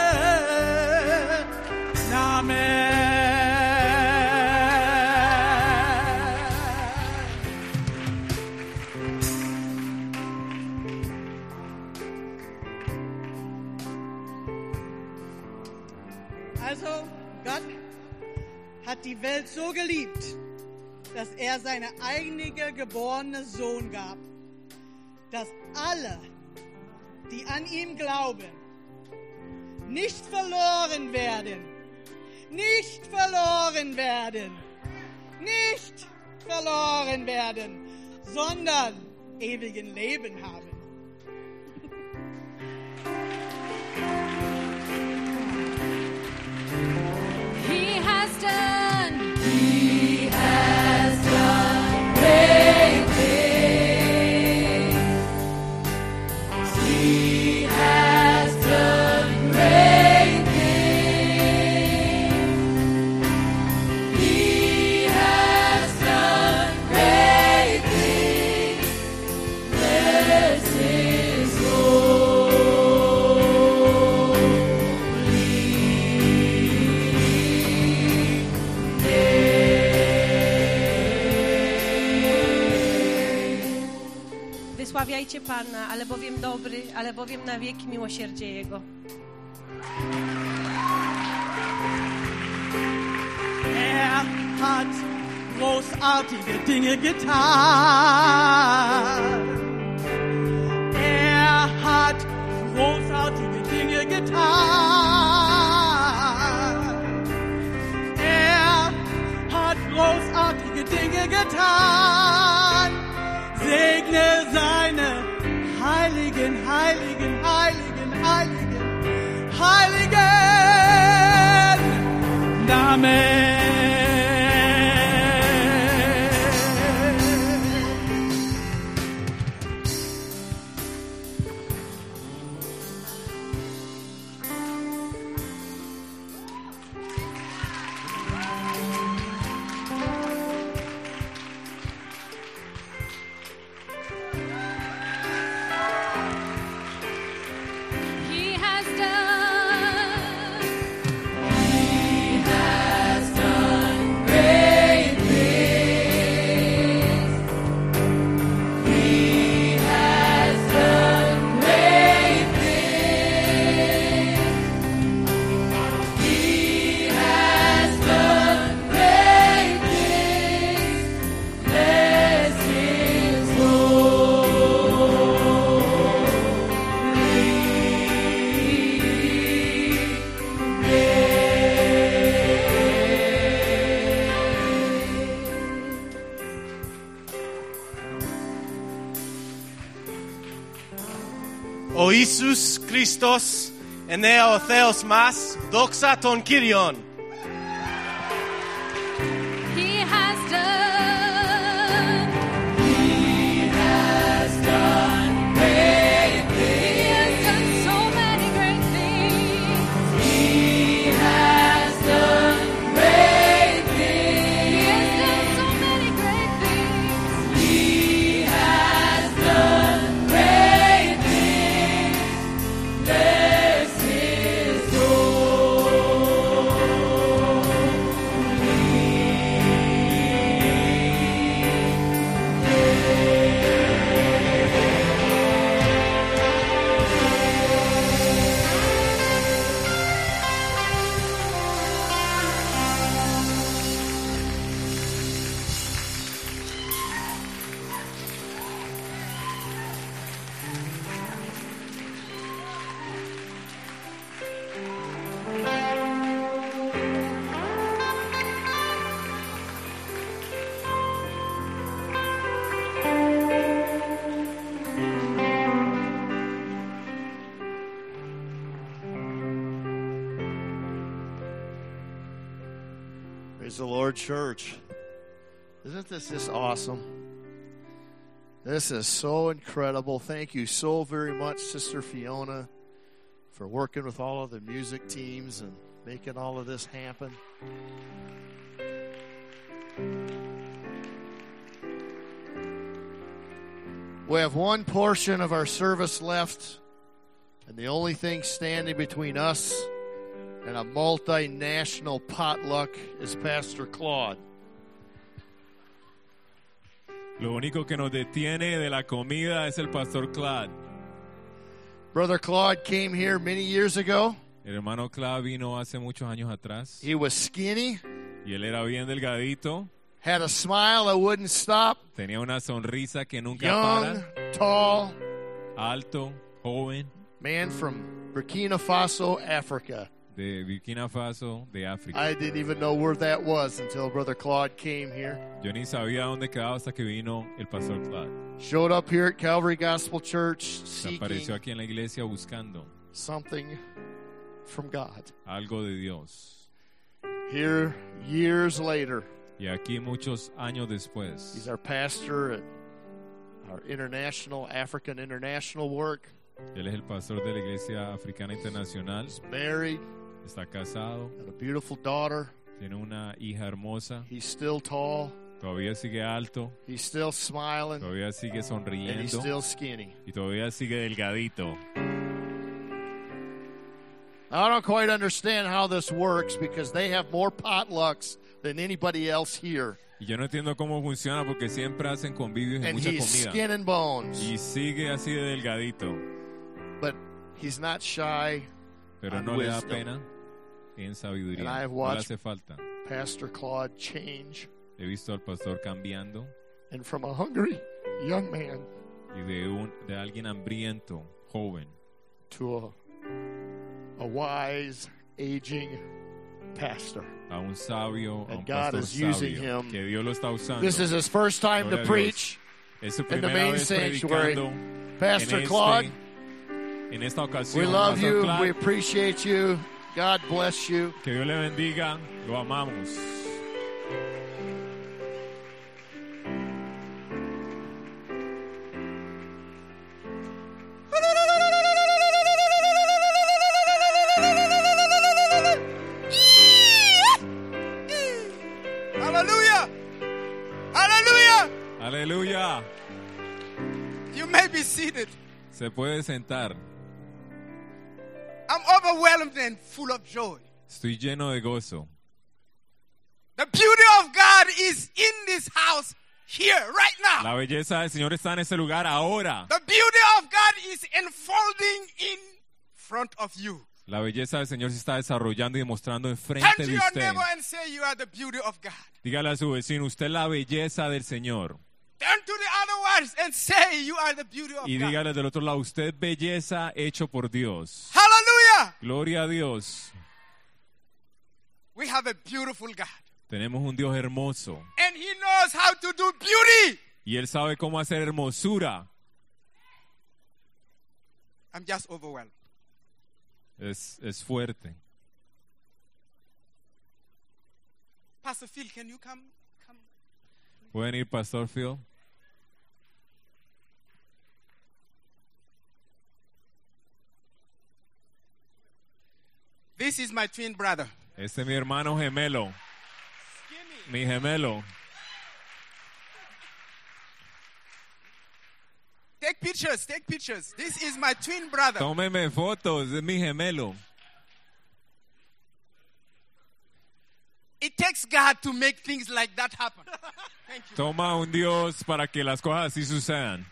Also, Gott hat die Welt so geliebt, dass er seinen eigenen geborenen Sohn gab, dass alle, die an ihm glauben, nicht verloren werden, nicht verloren werden, nicht verloren werden, sondern ewigen Leben haben. He has done. He has done great things. He has done great things. He has done great things. Bless His Wysławiajcie Pana, ale bowiem dobry, ale bowiem na wieki miłosierdzie Jego. Er hat großartige Dinge getan. Er hat großartige Dinge getan. Er hat großartige Dinge getan. Segne sein Amén. He has done. He has done great things. He has done great things. He has done great things. Bless his O Isus Christos, enea o theos mas, doxa ton Kyrion. He has done. He has done great things. He has done so many great things. He has done great things. He has done so many great things. He has done great things. Bless his Praise the Lord, church. Isn't this just awesome? This is so incredible. Thank you so very much, Sister Fiona, for working with all of the music teams and making all of this happen. We have one portion of our service left, and the only thing standing between us and a multinational potluck is Pastor Claude. Lo único que nos detiene de la comida es el Pastor Claude. Brother Claude came here many years ago. El hermano Claude vino hace muchos años atrás. He was skinny, Y él era bien delgadito. had a smile that wouldn't stop, Tenía una sonrisa que nunca young, para. tall, Alto, joven, man from Burkina Faso, Africa. de Burkina Faso, de África. I didn't even know where that was until Brother Claude came here. Yo ni sabía dónde quedaba hasta que vino el Pastor Claude. Showed up here at Calvary Gospel Church Se seeking apareció aquí en la iglesia buscando something from God. algo de Dios. Here, years later, Y aquí muchos años después, he's our pastor at our international, African international work. él es el pastor de la Iglesia Africana Internacional. Married, Está casado, got a beautiful daughter. tiene una hija hermosa, He's still tall. todavía sigue alto, He's still smiling. todavía sigue And he's sonriendo still skinny. y todavía sigue delgadito. I don't quite understand how this works because they have more potlucks than anybody else here. Y yo no entiendo cómo funciona porque siempre hacen convivios y And mucha he's comida. skin and bones. Y sigue así de delgadito, But he's not shy pero on no le da wisdom. pena en And I sabiduría. have No le watched hace falta. Pastor Claude change. He visto al pastor cambiando And from a hungry young man y de, un, de alguien hambriento, joven, to a, a wise, aging pastor. a un sabio, a un And God pastor is using sabio, him. que Dios lo está usando. This is his first time Gloria to a preach Dios. Es su in the primera main vez sanctuary. predicando Pastor en, Claude, este, en esta ocasión. we love Pastor you. Claude, We appreciate you. God bless you. Que Dios le bendiga. Lo amamos. Hallelujah. Hallelujah. Aleluya. You may be seated. Se puede sentar. I'm overwhelmed and full of joy. Estoy lleno de gozo. The beauty of God is in this house here right now. La belleza del Señor está en ese lugar ahora. The beauty of God is unfolding in front of you. La belleza del Señor se está desarrollando y demostrando Turn enfrente to de your usted. neighbor and say you are the beauty of God. Dígale a su vecino, usted es la belleza del Señor. Turn to the other ones and say you are the beauty of Y God. dígale del otro lado, usted es belleza hecho por Dios. Hallelujah. Gloria a Dios. We have a beautiful God. Tenemos un Dios hermoso. And he knows how to do beauty. Y Él sabe cómo hacer hermosura. I'm just overwhelmed. Es, es fuerte. Pastor Phil, can you come? come? ¿Pueden ir, Pastor Phil? This is my twin brother. Este es mi hermano gemelo. Mi gemelo. Take pictures, take pictures. This is my twin brother. Tómeme fotos, es mi gemelo. It takes God to make things like that happen. Thank you. Toma un Dios para que las cosas así sucedan.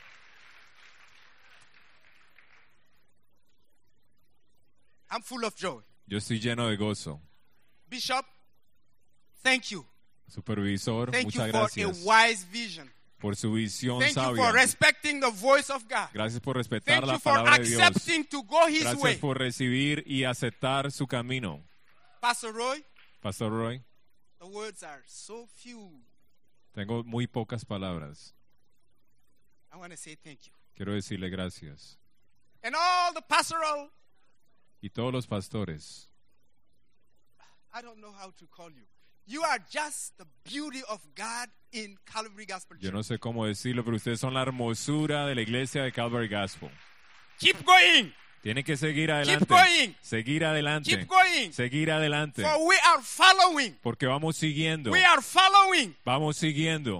I'm full of joy. Yo estoy lleno de gozo. Bishop, thank you. Supervisor, Thank you muchas for gracias a wise vision. por su visión Thank you sabia. for respecting the voice of God. Gracias por respetar Thank la you for palabra de Dios. accepting to go his Gracias way. por recibir y aceptar su camino. Pastor Roy, Pastor Roy, the words are so few. tengo muy pocas palabras. I want to say thank you. Quiero decirle gracias. And all the pastoral, Y todos los pastores, I don't know how to call you. You are just the beauty of God in Calvary Gospel yo Church. no sé cómo decirlo, pero ustedes son la hermosura de la iglesia de Calvary Gospel. Keep going. Tienen que seguir adelante. going. Seguir adelante. Keep going. Seguir adelante. For we are following. Porque vamos siguiendo. We are following. Vamos siguiendo.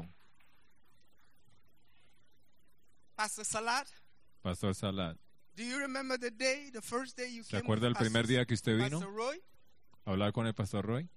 Pastor Salat, Pastor Salat, do you remember the day, the first day you ¿se came acuerda el with primer Pastor- día que usted vino Pastor Roy? a hablar con el Pastor Roy?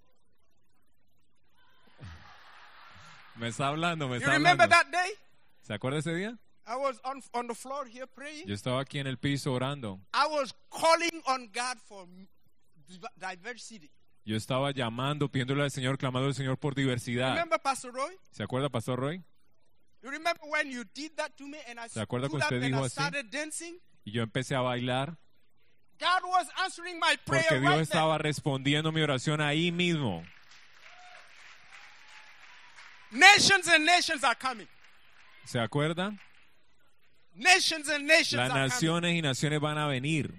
Me está hablando, me You está remember hablando. that day? ¿Se acuerda ese día? I was on, on the floor here praying. Yo estaba aquí en el piso orando. I was calling on God for div- diversity. Yo estaba llamando, pidiéndole al Señor, clamando al Señor por diversidad. Remember Pastor Roy? ¿Se acuerda, Pastor Roy? You remember when you did that to me and I ¿Se acuerda stood cuando up usted and dijo I así? started dancing? Y yo empecé a bailar God was answering my prayer porque Dios right estaba respondiendo mi oración ahí mismo. there. Nations and nations are coming. ¿Se acuerdan? Nations and nations Las are coming. naciones y naciones van a venir.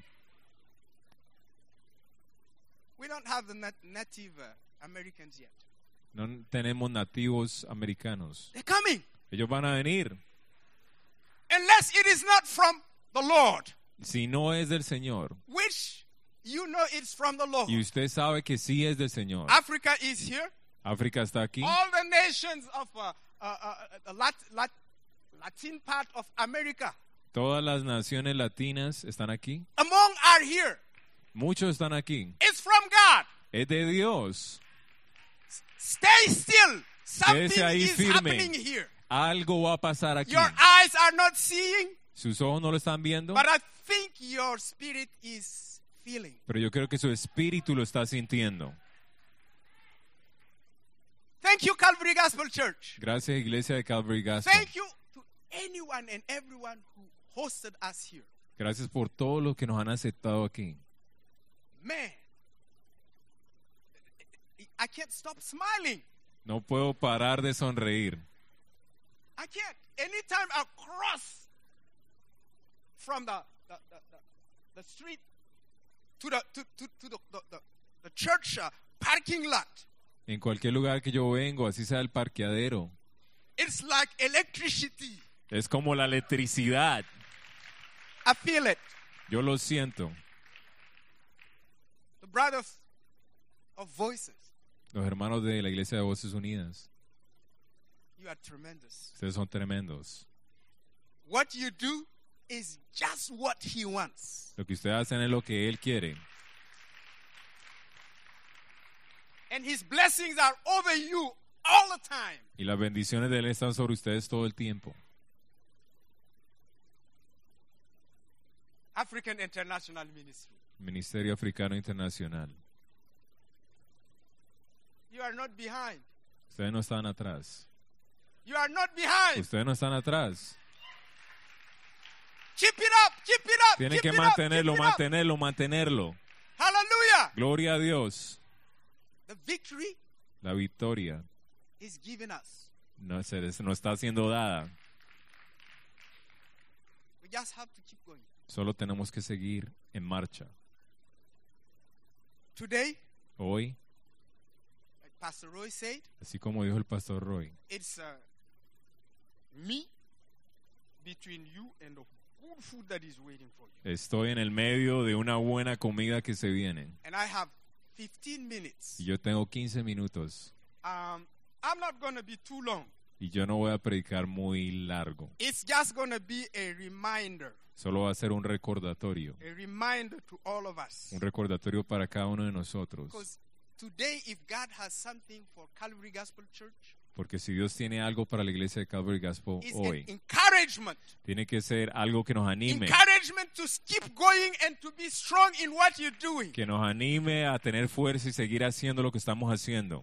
We don't have the nat- native uh, Americans yet. No tenemos nativos americanos. They're coming. Ellos van a venir. Unless it is not from the Lord, Si no es del Señor, which you know it's from the Lord. y usted sabe que sí es del Señor. Africa is here. África está aquí. All the nations of uh, uh, uh, the Lat- Lat- Latin part of America, Todas las naciones latinas están aquí. among are here. Muchos están aquí. It's from God. Es de Dios. Stay still. Something Quédese ahí is firme. happening here. Algo va a pasar aquí. Your eyes are not seeing, Sus ojos no lo están viendo, but I think your spirit is feeling. pero yo creo que su espíritu lo está sintiendo. Thank you, Calvary Gospel Church. Gracias, Iglesia de Calvary Gospel. Thank you to anyone and everyone who hosted us here. Gracias por todos los que nos han aceptado aquí. Man, I can't stop smiling. No puedo parar de sonreír. I can't. Anytime I cross from the, the, the, the, the street to the, to, to, to the, the, the, the church uh, parking lot. En cualquier lugar que yo vengo, así sea el parqueadero, It's like electricity. es como la electricidad. I feel it. Yo lo siento. The brothers of voices, Los hermanos de la Iglesia de Voces Unidas, you are tremendous. ustedes son tremendos. What you do is just what he wants. Lo que ustedes hacen es lo que Él quiere. And his blessings are over you all the time. Y las bendiciones de Él están sobre ustedes todo el tiempo. African International Ministry. Ministerio Africano Internacional. You are not behind. Ustedes no están atrás. You are not behind. Ustedes no están atrás. Keep it up, keep it up. Tienen keep que it up, mantenerlo, keep it up. mantenerlo, mantenerlo. Hallelujah. Gloria a Dios. The victory La victoria is given us. no, se, no está siendo dada. We just have to keep going. Solo tenemos que seguir en marcha. Today, Hoy, like Pastor Roy said, así como dijo el pastor Roy, it's uh, me between you and the good food that is waiting for you. estoy en el medio de una buena comida que se viene. And I have fifteen minutes. Y yo tengo quince minutos. Um, I'm not going to be too long. Y yo no voy a predicar muy largo. It's just going to be a reminder. Solo va a ser un recordatorio. A reminder to all of us. Un recordatorio para cada uno de nosotros. Because today, if God has something for Calvary Gospel Church, Porque si Dios tiene algo para la iglesia de Calvary Gospel it's hoy, an encouragement. tiene que ser algo que nos anime. Encouragement to keep going and to be strong in what you're doing. Que nos anime a tener fuerza y seguir haciendo lo que estamos haciendo.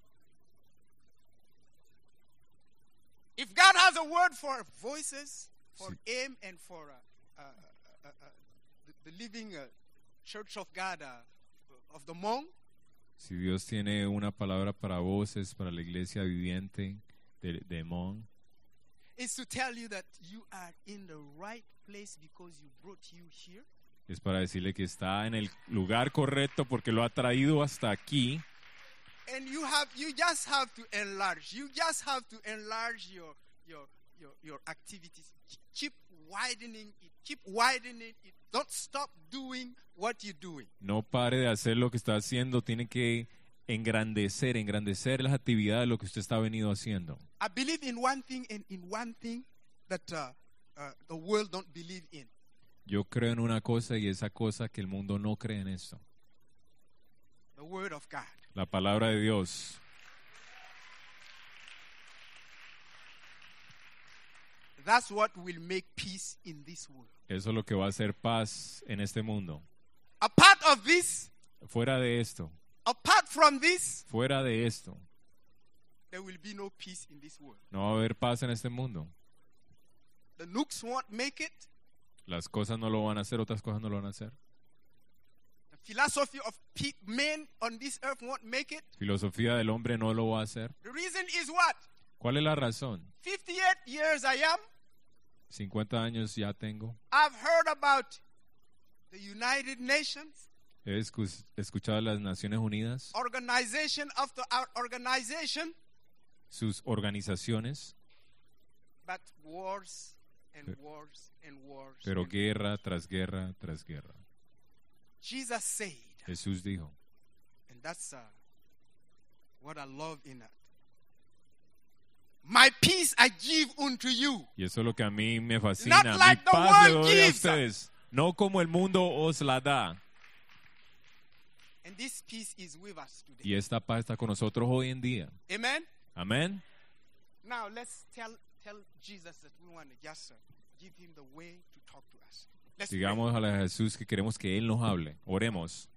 If God has a word for voices, for Sí. aim, and for uh, uh, uh, uh, the, the living uh, church of God uh, of the Hmong, Si Dios tiene una palabra para voces, para la iglesia viviente de, de Hmong, is to tell you that you are in the right place because you brought you here. es para decirle que está en el lugar correcto porque lo ha traído hasta aquí. And you have you just have to enlarge. You just have to enlarge your your your, your activities. Keep widening it. Keep widening it. Don't stop doing what you're doing. No pare de hacer lo que está haciendo, tiene que engrandecer, engrandecer las actividades de lo que usted está venido haciendo. I believe in one thing and in one thing that uh, uh, the world don't believe in. Yo creo en una cosa y esa cosa que el mundo no cree en esto. The word of God. La palabra de Dios. That's what will make peace in this world. Eso es lo que va a hacer paz en este mundo. Apart of this, Fuera de esto, apart from this, fuera de esto, there will be no peace in this world. no va a haber paz en este mundo. The nooks won't make it. Las cosas no lo van a hacer, otras cosas no lo van a hacer. The philosophy of pe- men on this earth won't make it. Filosofía del hombre no lo va a hacer. The reason is what? ¿Cuál es la razón? fifty-eight years I am. cincuenta años ya tengo. I've heard about the United Nations, He escu- escuchado las Naciones Unidas, organization after our organization, sus organizaciones, but wars and wars and wars. pero and guerra tras guerra tras guerra. Jesus said, Jesús dijo, and that's uh, what I love in it. My peace I give unto you. y eso es lo que a mí me fascina, Not like mi the paz le world doy a gives. ustedes, no como el mundo os la da. And this peace is with us today. Y esta paz está con nosotros hoy en día. Amen. Amén. Now let's tell tell Jesus that we want to just uh, give him the way to talk to us. Let's pray. Digamos a la Jesús que queremos que Él nos hable. Oremos.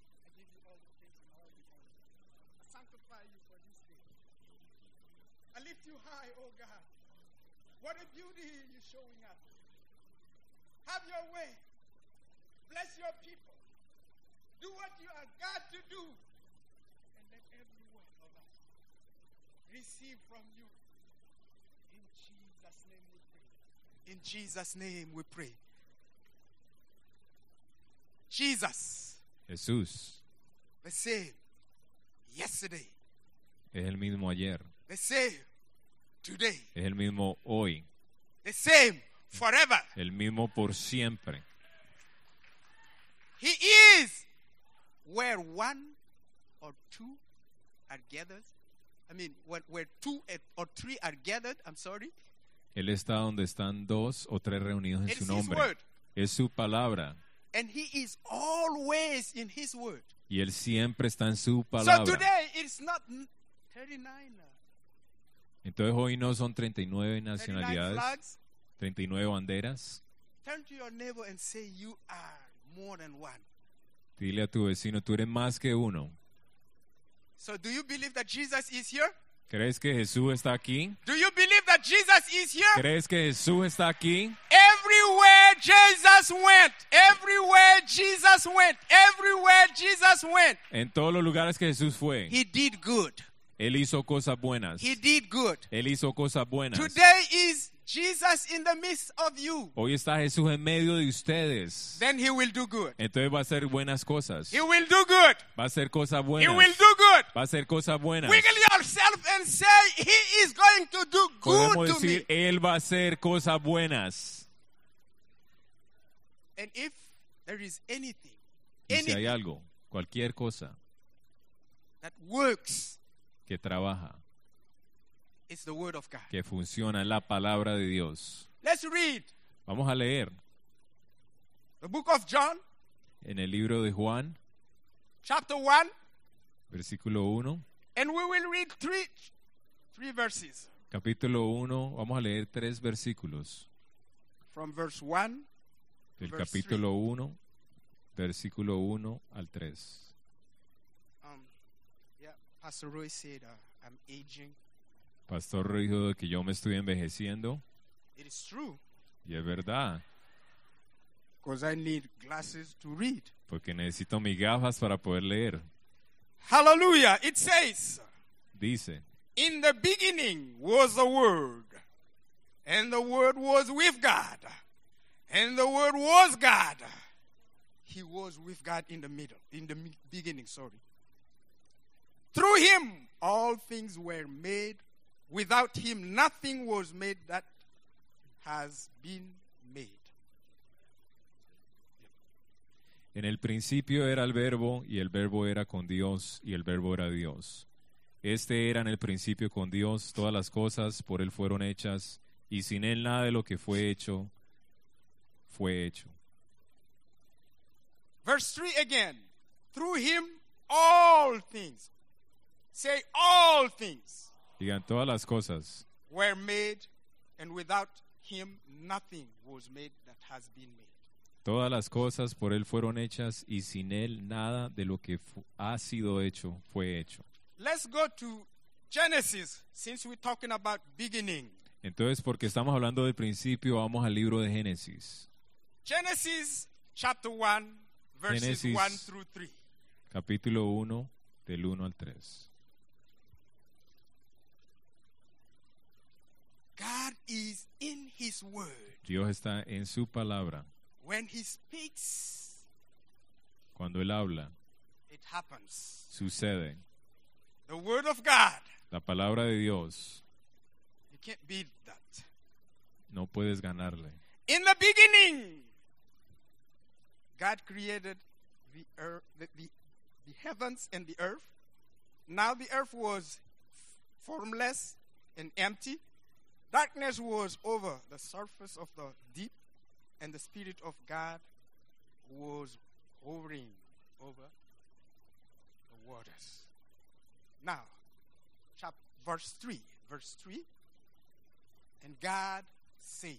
Sanctify you for this day. I lift you high, oh God. What a beauty you're showing us. Have your way. Bless your people. Do what you are God to do. And let every one of us receive from you. In Jesus' name we pray. In Jesus' name we pray. Jesus, Jesús the same yesterday, es el mismo ayer, the same today, es el mismo hoy, the same forever. el mismo por siempre. He is where one or two are gathered. I mean, where, where two or three are gathered, I'm sorry. Él está donde están dos o tres reunidos en It's su his nombre. word. Es su palabra. And he is always in his word. Y él siempre está en su So palabra. today it's not thirty-nine, uh, Entonces hoy no son treinta y nueve thirty-nine nacionalidades, flags. treinta y nueve banderas. Turn to your neighbor and say, you are more than one. Dile a tu vecino, tú eres más que uno. So do you believe that Jesus is here? ¿Crees que Jesús está aquí? Do you believe that Jesus is here? ¿Crees que Jesús está aquí? Everywhere Jesus went, everywhere Jesus went, everywhere Jesus went, En todos los lugares que Jesús fue, he did good. Él hizo cosas buenas. He did good. Él hizo cosas buenas. Today is Jesus in the midst of you. Hoy está Jesús en medio de ustedes. Then he will do good. Entonces va a hacer buenas cosas. He will do good. Va a hacer cosas He buenas. will do good. Va a hacer cosas buenas. Wiggle yourself and say, he is going to do Podemos good to decir, me. Él va a hacer cosas buenas. And if there is anything, Y si hay anything algo, cualquier cosa that works, que trabaja, it's the word of God. que funciona, es la palabra de Dios. Let's read Vamos a leer the book of John, en el libro de Juan, chapter one, versículo uno. and we will read three, three verses Capítulo uno, vamos a leer tres versículos. from verse one Del Verse capítulo uno, versículo uno al tres. Um, yeah, Pastor Roy said, uh, I'm aging. Pastor dijo que yo me estoy envejeciendo. It is true, Y es verdad, because I need glasses to read. porque necesito mis gafas para poder leer. Hallelujah. It says, Dice, in the beginning was the Word, and the Word was with God, and the Word was God. He was with God in the middle, in the mi- beginning, sorry. Through him all things were made. Without him nothing was made that has been made. en el principio era el verbo, y el verbo era con Dios, y el verbo era Dios. Este era en el principio con Dios, todas las cosas por él fueron hechas, y sin él nada de lo que fue hecho, fue hecho. Verse three again. Through him all things. Say all things Digan, todas las cosas were made, and without him nothing was made that has been made. Todas las cosas por él fueron hechas, y sin él nada de lo que fu- ha sido hecho fue hecho. Let's go to Genesis, since we're talking about beginning. Entonces, porque estamos hablando del principio, vamos al libro de Génesis. Genesis chapter one, verses Génesis. one through three. Capítulo uno, del uno al tres. God is in his word. Dios está en su palabra. When he speaks, Cuando él habla, it happens. sucede. The word of God, La palabra de Dios, you can't beat that. no puedes ganarle. In the beginning, God created the earth, the, the, the heavens and the earth. Now the earth was formless and empty. Darkness was over the surface of the deep, and the Spirit of God was hovering over the waters. Now, chap- verse three, verse three, and God said,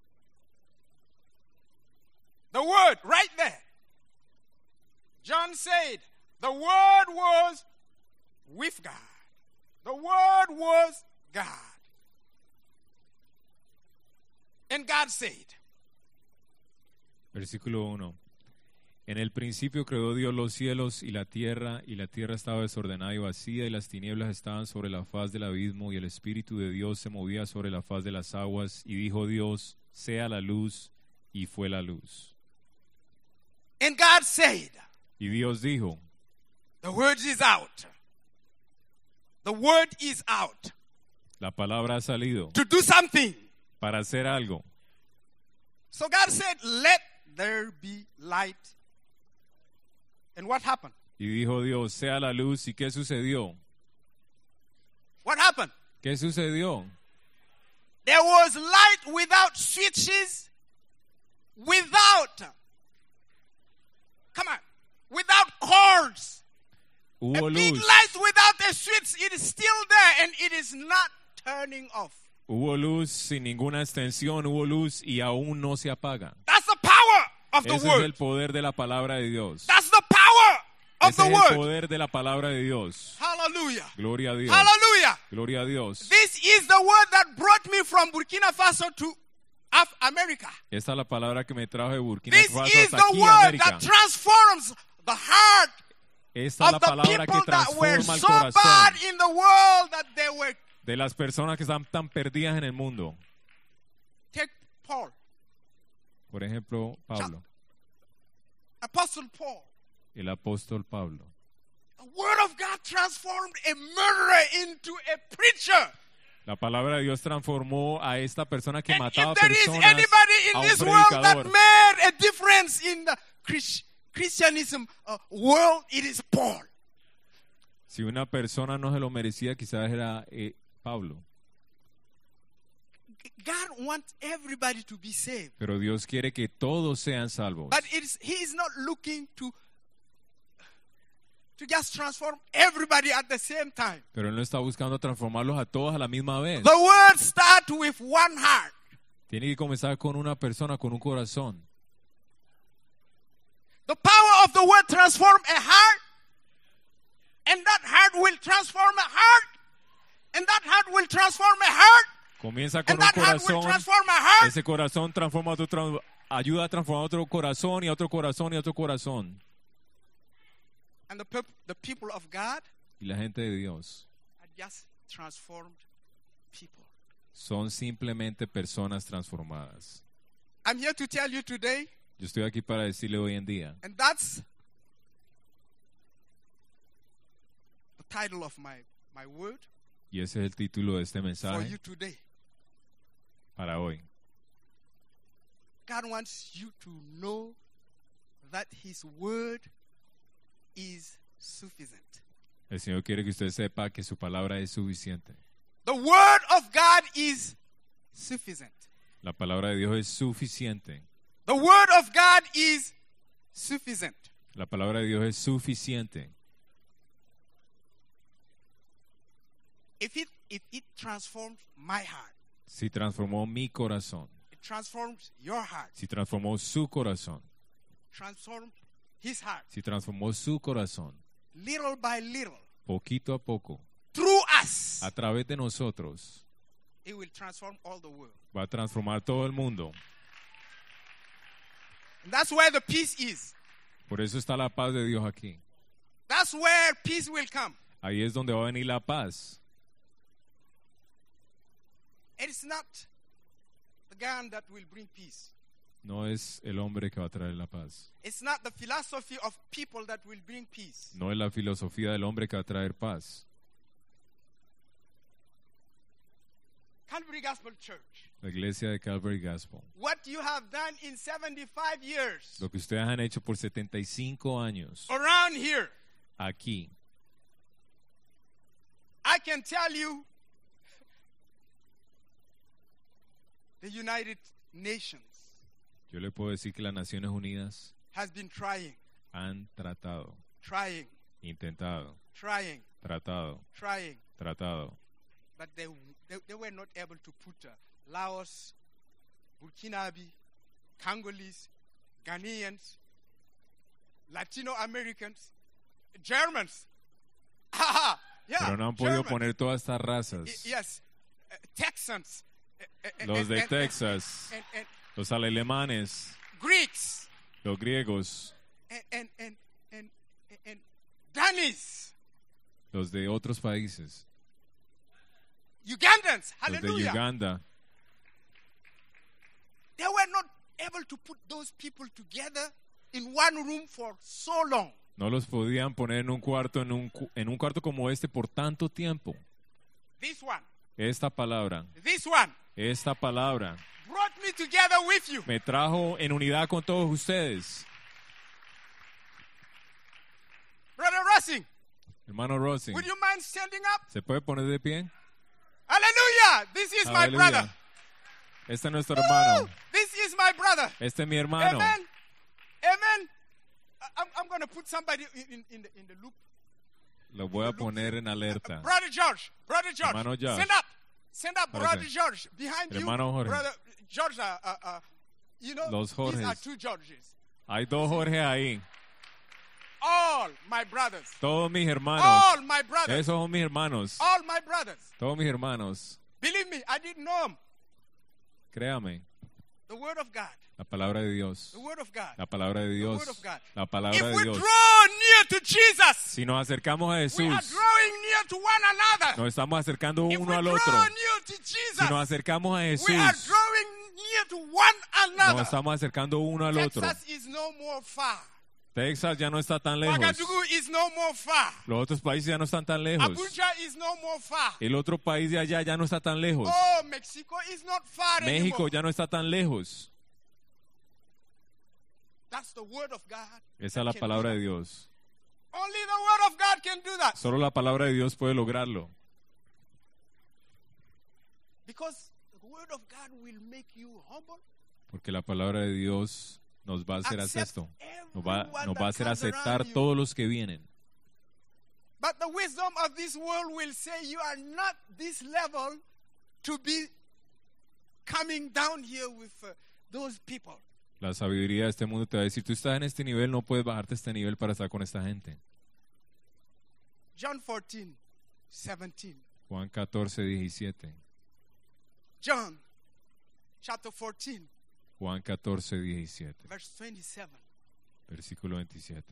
the word right there. John said, the word was with God. The word was God. And God said, Versículo uno. En el principio creó Dios los cielos y la tierra, y la tierra estaba desordenada y vacía, y las tinieblas estaban sobre la faz del abismo, y el Espíritu de Dios se movía sobre la faz de las aguas, y dijo Dios, sea la luz, y fue la luz. and God said, Y Dios dijo, the word is out. The word is out. la palabra ha salido To do something. para hacer algo. So God said, let there be light. And what happened? Y dijo Dios, sea la luz. ¿Y qué sucedió? What happened? ¿Qué sucedió? There was light without switches, without, come on, without cords. Hubo a big luz. light without a switch, it is still there and it is not turning off. Hubo luz sin ninguna extensión, hubo luz y aún no se apaga. That's the power of the Ese es word. el poder de la palabra de Dios. That's the power of Ese the es el word. poder de la palabra de Dios. Hallelujah. Gloria a Dios. Hallelujah. Gloria a Dios. This is the word that brought me from Burkina Faso to Af- America. Esta es la palabra que me trajo de Burkina This Faso is hasta the aquí, word América. that transforms the heart Esta es la of the palabra que people that were transforma el so bad corazón in the world that they were. de las personas que están tan perdidas en el mundo. Take Paul, Por ejemplo, Pablo, Apostle Paul. el apóstol Pablo. The word of God transformed a murderer into a preacher. La palabra de Dios transformó a esta persona que mataba If there is personas anybody a in un this world that predicador. made a difference in the Chris- Christianism uh, world, it is Paul. Si una persona no se lo merecía, quizás era eh, Pablo. God wants everybody to be saved. Pero Dios quiere que todos sean salvos. But it's, he is not looking to, to just transform everybody at the same time. Pero Él no está buscando transformarlos a todos a la misma vez. The word starts with one heart. Tiene que comenzar con una persona, con un corazón. The power of the word transforms a heart. And that heart will transform a heart. And that heart will transform a heart. Comienza con And un that heart will corazón. transform a heart. Ese corazón transforma otro, tra- ayuda a transformar otro corazón y a otro corazón y a otro corazón. And the, peop- the people of God Y la gente de Dios are just transformed people. son simplemente personas transformadas. I'm here to tell you today, Yo estoy aquí para decirle hoy en día, and that's the title of my, my word y ese es el título de este for mensaje you today. para hoy. God wants you to know that His word is sufficient. El Señor quiere que usted sepa que su palabra es suficiente. The word of God is sufficient. La palabra de Dios es suficiente. The word of God is sufficient. La palabra de Dios es suficiente. If it, if it transforms my heart, Si transformó mi corazón, it transforms your heart, si transformó su corazón, transforms His heart, si transformó su corazón, little by little, poquito a poco, through us, a través de nosotros, it will transform all the world. va a transformar todo el mundo. And that's where the peace is. Por eso está la paz de Dios aquí. That's where peace will come. Ahí es donde va a venir la paz. It is not the gun that will bring peace. No es el hombre que va a traer la paz. It's not the philosophy of people that will bring peace. No es la filosofía del hombre que va a traer paz. Calvary Gospel Church, La iglesia de Calvary Gospel. what you have done in seventy-five years Lo que ustedes han hecho por setenta y cinco años around here, aquí. I can tell you the United Nations Yo le puedo decir que las Naciones Unidas has been trying, han tratado, trying, intentado, trying, tratado, trying, tratado. but they, they, they were not able to put uh, Laos, Burkinabe, Congolese, Ghanaians, Latino Americans, Germans. yeah, Pero no han podido Germans. poner todas estas razas. Yes, uh, Texans. uh, uh, Los and- de and- Texas, and- and los alemanes, Greeks, los griegos, and, and, and, and, and Danis, los de otros países, Ugandans. los de Hallelujah. Uganda. They were not able to put those people together in one room for so long. No los podían poner en un cuarto en un, cu- en un cuarto como este por tanto tiempo. This one, Esta palabra, this one esta palabra brought me together with you. me trajo en unidad con todos ustedes. Brother Rossing, Hermano Rossi, would you mind standing up? ¿se puede poner de pie? Hallelujah! This is my Aleluya. brother. Este es nuestro hermano. This is my brother. Este es mi hermano. Amen. Amen. I- I'm, I'm going to put somebody in, in, in, the, in the loop. Lo voy a poner en alerta. Brother George. Brother George. Hermano George. Stand up. Stand up, Párese. Brother George. Behind Hermano you. Jorge. Brother George, uh, uh, uh, you know, Los these are Jorges. two Georges. Hay dos Jorge ahí. All my brothers. Todos mis hermanos. All my brothers. Esos son mis hermanos. All my brothers. Todos mis hermanos. Believe me, I didn't know them. Créame. The word of God. La palabra de Dios. The word of God. La palabra de Dios. word of God. La palabra If de we Dios. draw near to Jesus, Si nos acercamos a we are Jesús, drawing near to one another. nos estamos acercando If uno we al draw otro. near to Si Jesus, nos acercamos a we are Jesús, drawing near to one nos another. estamos acercando uno al otro. Texas is no more far. Texas ya no está tan lejos. Ouagadougou is no more far. Los otros países ya no están tan lejos. Abuja is no more far. El otro país de allá ya no está tan lejos. Oh, Mexico is not far México anymore. ya no está tan lejos. That's the word of God. Esa es la that can palabra do de that. Dios. Only the word of God can do that. Solo la palabra de Dios puede lograrlo. Because the word of God will make you humble. Porque la palabra de Dios nos va a hacer hacer Accept esto. Nos va, everyone nos va a that hacer comes aceptar around you. todos los que vienen. But the wisdom of this world will say you are not this level to be coming down here with uh, those people. La sabiduría de este mundo te va a decir, tú estás en este nivel, no puedes bajarte a este nivel para estar con esta gente. John fourteen, seventeen. Juan catorce, diecisiete. John chapter fourteen, Juan catorce, diecisiete. verse twenty-seven. Versículo veintisiete.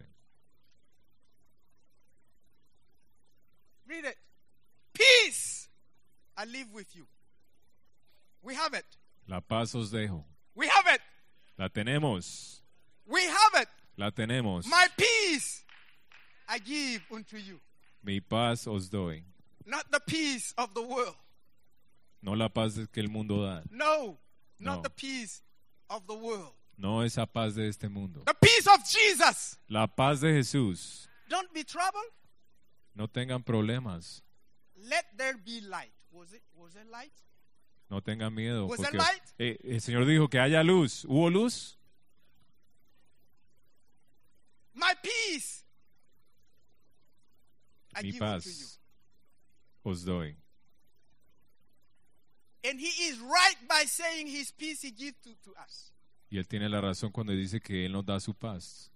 Read it. Peace I live with you. We have it. La paz os dejo. We have it. La tenemos. We have it. La tenemos. My peace I give unto you. Mi paz os doy. Not the peace of the world. No la paz que el mundo da. No, not No. the peace of the world. No esa paz de este mundo. The peace of Jesus. La paz de Jesús. Don't be troubled. No tengan problemas. Let there be light. Was it was there light? No tengan miedo. Was there Porque light? eh, el Señor dijo que haya luz. ¿Hubo luz? My peace I Mi give unto you. paz os doy. And he is right by saying his peace he gives to, to us. Y Él tiene la razón cuando dice que Él nos da su paz.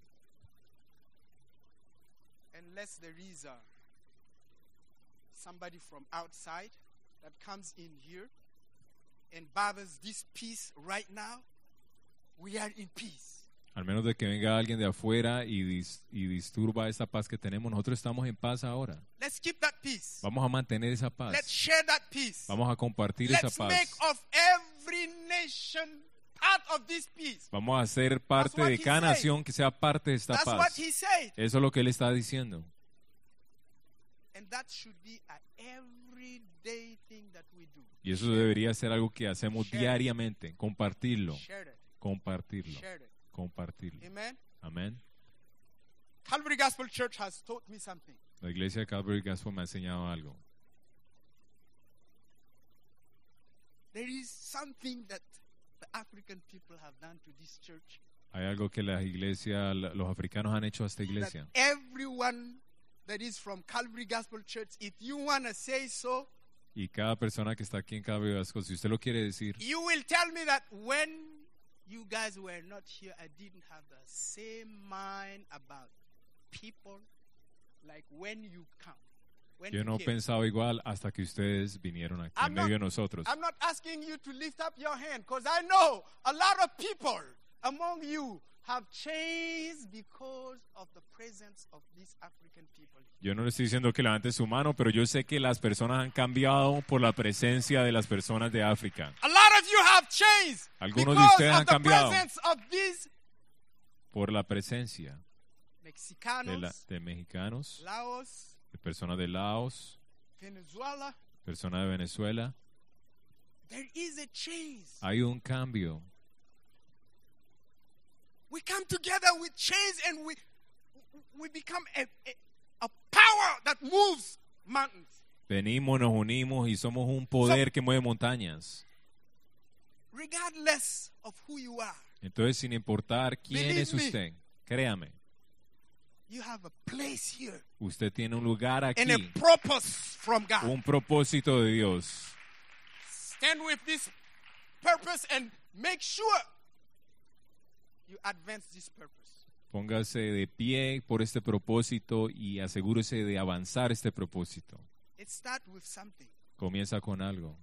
Unless there is uh, somebody from outside that comes in here and bothers this peace right now, we are in peace. Al menos de que venga alguien de afuera y, dis- y disturba esa paz que tenemos, nosotros estamos en paz ahora. Let's keep that peace. Vamos a mantener esa paz. Let's share that peace. Vamos a compartir esa Let's paz. make of every nation part of this peace. Vamos a ser parte what de he cada said. nación que sea parte de esta That's paz. what he said. Eso es lo que Él está diciendo. And that should be an everyday thing that we do. Y eso debería ser algo que hacemos Share it. diariamente. Compartirlo. Share it. Compartirlo. Share it. Compartirlo. Amen. Amén. Calvary Gospel Church has taught me something. La iglesia de Calvary Gospel me ha enseñado algo. There is something that the African people have done to this church. Hay algo que las iglesias, la- los africanos han hecho a esta iglesia. That everyone that is from Calvary Gospel Church, if you want to say so, Y cada persona que está aquí en Calvary Gospel, si usted lo quiere decir, you will tell me that when you guys were not here, I didn't have the same mind about people like when you come. When yo you no came. pensaba igual hasta que ustedes vinieron aquí I'm en medio de not- nosotros. I'm not asking you to lift up your hand because I know a lot of people among you have changed because of the presence of these African people. Yo no le estoy diciendo que levante su mano, pero yo sé que las personas han cambiado por la presencia de las personas de África. A lot of you have changed Algunos de because ustedes of han the cambiado presence of these por la presencia Mexicanos, de, la- de mexicanos, Laos, de personas de Laos, Venezuela. personas de Venezuela. There is a change. Hay un cambio. We come together with change and we we become a, a, a power that moves mountains. Venimos, nos unimos y somos un poder que mueve montañas. Regardless of who you are, Entonces, sin importar quién Believe es me. usted, créame, you have a place here usted tiene un lugar aquí, and a purpose from God. un propósito de Dios. Stand with this purpose and make sure you advance this purpose. Póngase de pie por este propósito y asegúrese de avanzar este propósito. It starts with something. Comienza con algo.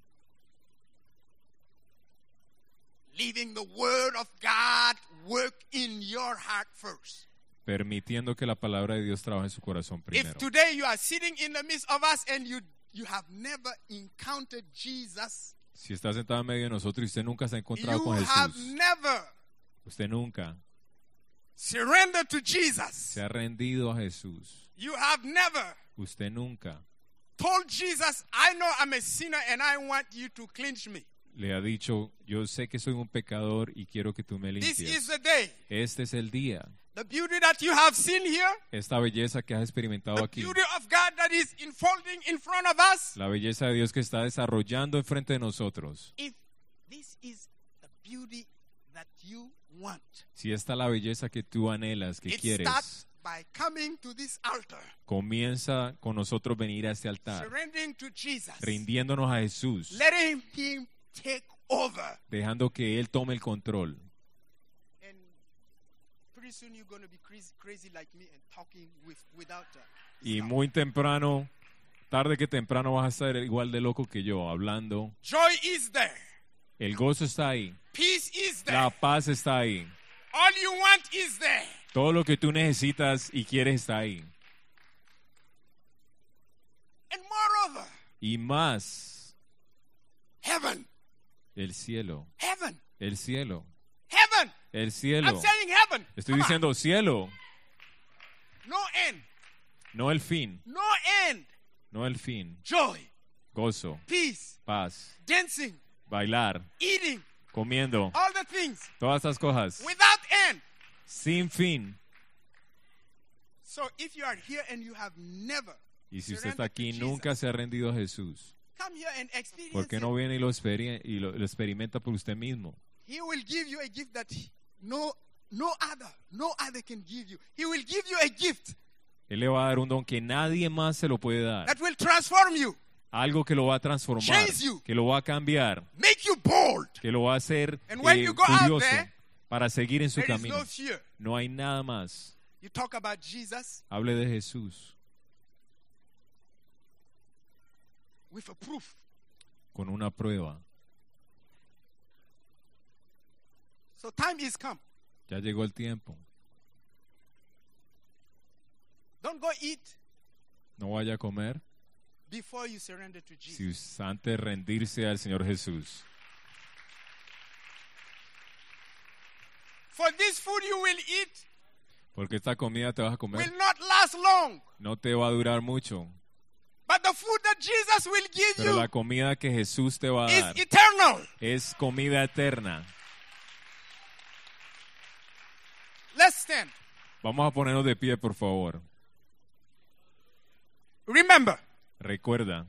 Leaving the word of God work in your heart first. Permitiendo que la palabra de Dios trabaje en su corazón If primero. today you are sitting in the midst of us and you you have never encountered Jesus, Si está sentado en medio de nosotros y usted nunca se ha encontrado you con have Jesús, never usted nunca surrendered to Jesus. se ha rendido a Jesús, You have never usted nunca told Jesus, I know I'm a sinner and I want you to cleanse me. le ha dicho, yo sé que soy un pecador y quiero que tú me This is limpies. the day. Este es el día. The beauty that you have seen here, Esta belleza que has experimentado aquí, beauty of God that is unfolding in front of us. la belleza de Dios que está desarrollando enfrente de nosotros. If this is the beauty that you want, Si esta es la belleza que tú anhelas, que it quieres, starts by coming to this altar, comienza con nosotros venir a este altar, surrendering to Jesus, rindiéndonos a Jesús, letting Him take over. dejando que Él tome el control. And pretty soon you're going to be crazy, crazy like me and talking with, without uh, Y muy temprano, tarde que temprano vas a estar igual de loco que yo, hablando. joy is there. El gozo está ahí, Peace is there. la paz está ahí, All you want is there. todo lo que tú necesitas y quieres está ahí. And moreover, Y más, heaven, el cielo, heaven, el cielo, heaven. el cielo. I'm saying heaven. Estoy Come on. diciendo cielo, No end. no el fin, No end. no el fin. Joy, Gozo, peace, paz, dancing, bailar, eating, comiendo, all the things todas estas cosas, without end. sin fin. So if you are here and you have never Y si usted está surrendered to aquí y Jesus, nunca se ha rendido a Jesús, come here and experience ¿por qué it. no viene y lo, experie- y lo, lo experimenta por usted mismo? He will give you a gift that he- no no other no other can give you. He will give you a gift Él le va a dar un don que nadie más se lo puede dar. that will transform you, Algo que lo va a transformar, change you, que lo va a cambiar, make you bold. que lo va a hacer And when eh, you go out curioso there, para seguir en su there is camino. no fear. No hay nada más. You talk about Jesus Hable de Jesús with a proof. con una prueba. So time is come. Ya llegó el tiempo. Don't go eat No vaya a comer before you surrender to Jesus. si us- antes de rendirse al Señor Jesús. For this food you will eat Porque esta comida te vas a comer will not last long. no te va a durar mucho. But the food that Jesus will give Pero you la comida que Jesús te va a dar is eternal. es comida eterna. Let's stand. Vamos a ponernos de pie, por favor. Remember, Recuerda,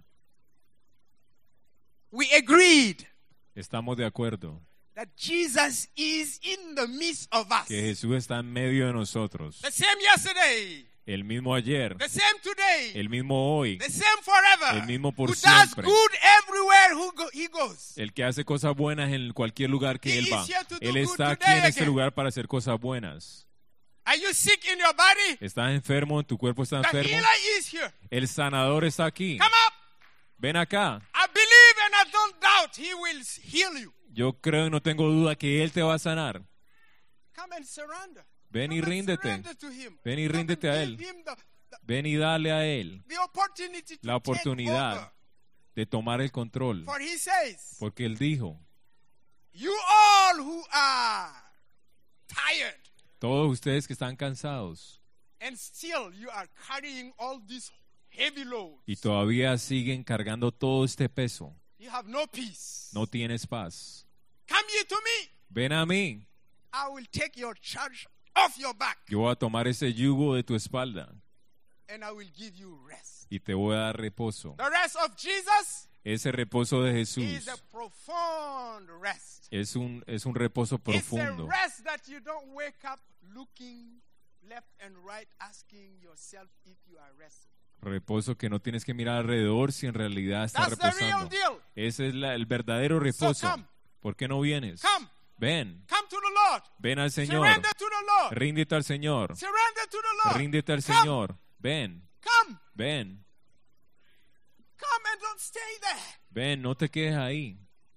we agreed estamos de acuerdo that Jesus is in the midst of us. que Jesús está en medio de nosotros. The same yesterday, El mismo ayer, the same today, el mismo hoy, the same forever. el mismo por Who does siempre. good everywhere who go, he goes. El que hace cosas buenas en cualquier lugar que He Él is va. here to do Él good está aquí today en este again. lugar para hacer cosas buenas. Are you sick in your body? ¿Estás enfermo? ¿Tu cuerpo está The enfermo? healer is here. El sanador está aquí. Come up. Ven acá. I believe and I don't doubt he will heal you. Yo creo y no tengo duda que Él te va a sanar. Come and surrender. Ven y ríndete. Surrender to him. Ven y ríndete a Él. Give him the, Ven y dale a Él the opportunity to la take oportunidad over. de tomar el control. For he says, Porque Él dijo, you all who are tired todos ustedes que están cansados And still you are carrying all this heavy load. Y todavía siguen cargando todo este peso. You have no peace. No tienes paz. Come here to me. Ven a mí. I will take your charge off your back. Yo voy a tomar ese yugo de tu espalda. And I will give you rest. Y te voy a dar reposo. The rest of Jesus Ese reposo de Jesús is a profound rest. es un, es un reposo profundo. It's a rest that you don't wake up looking left and right, asking yourself if you are resting. Reposo que no tienes que mirar alrededor si en realidad estás That's the real reposando. deal. Ese es la, el verdadero reposo. So come. ¿Por qué no vienes? Come. Ven. Come to the Lord. Ven al Señor. Surrender to the Lord. Ríndete al Señor. Surrender to the Lord. Ríndete al Come. Señor. Ven. Come. Ven. Come and don't stay there. Ven, no te quedes ahí.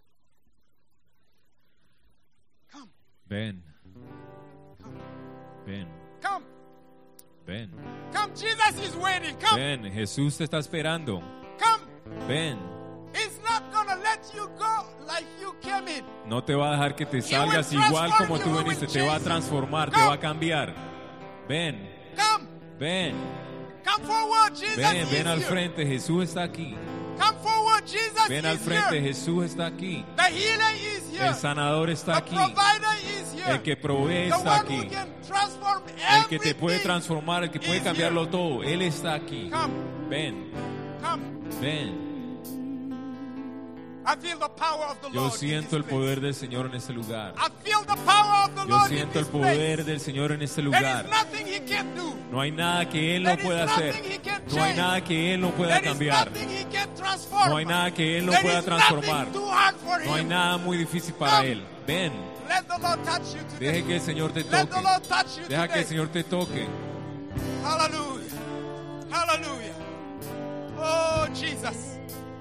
Come. Ven. Ven. Come. Ven. Come. Jesus is waiting. Come. Ven. Jesús te está esperando. Come. Ven. He's not gonna let you go like you came in. No te va a dejar que te will salgas igual transform como you, tú he will viniste. Te va a change you. transformar, te Come. va a cambiar. Ven. Come. Ven. Come forward. Jesus Ven, is ven al here. frente. Jesús está aquí. Come forward. Jesus Ven al is frente. here. Jesús está aquí. The healer is here. El sanador está The aquí. provider is here. El que provee The está one aquí. who can transform El que te puede everything. transformar, el que puede is cambiarlo todo. Él está aquí. Come. Ven. Come. Ven. I feel the power of the Yo Lord in siento this el place. poder del Señor en este lugar. I feel the power of the Yo Lord in siento el this poder place. del Señor en este There lugar. is nothing he can't do. No hay nada que Él no There is pueda hacer. nothing he can't No hay change. nada que Él no pueda There is cambiar. nothing he can't transform. No hay nada que Él no There pueda is transformar. nothing too hard for him. No hay nada muy difícil para Come. Él. Ven. Let the Lord touch you today. Deje que el Señor te Let the toque. Lord touch you Deja que el today. Señor te toque. Hallelujah. Hallelujah. Oh, Jesus.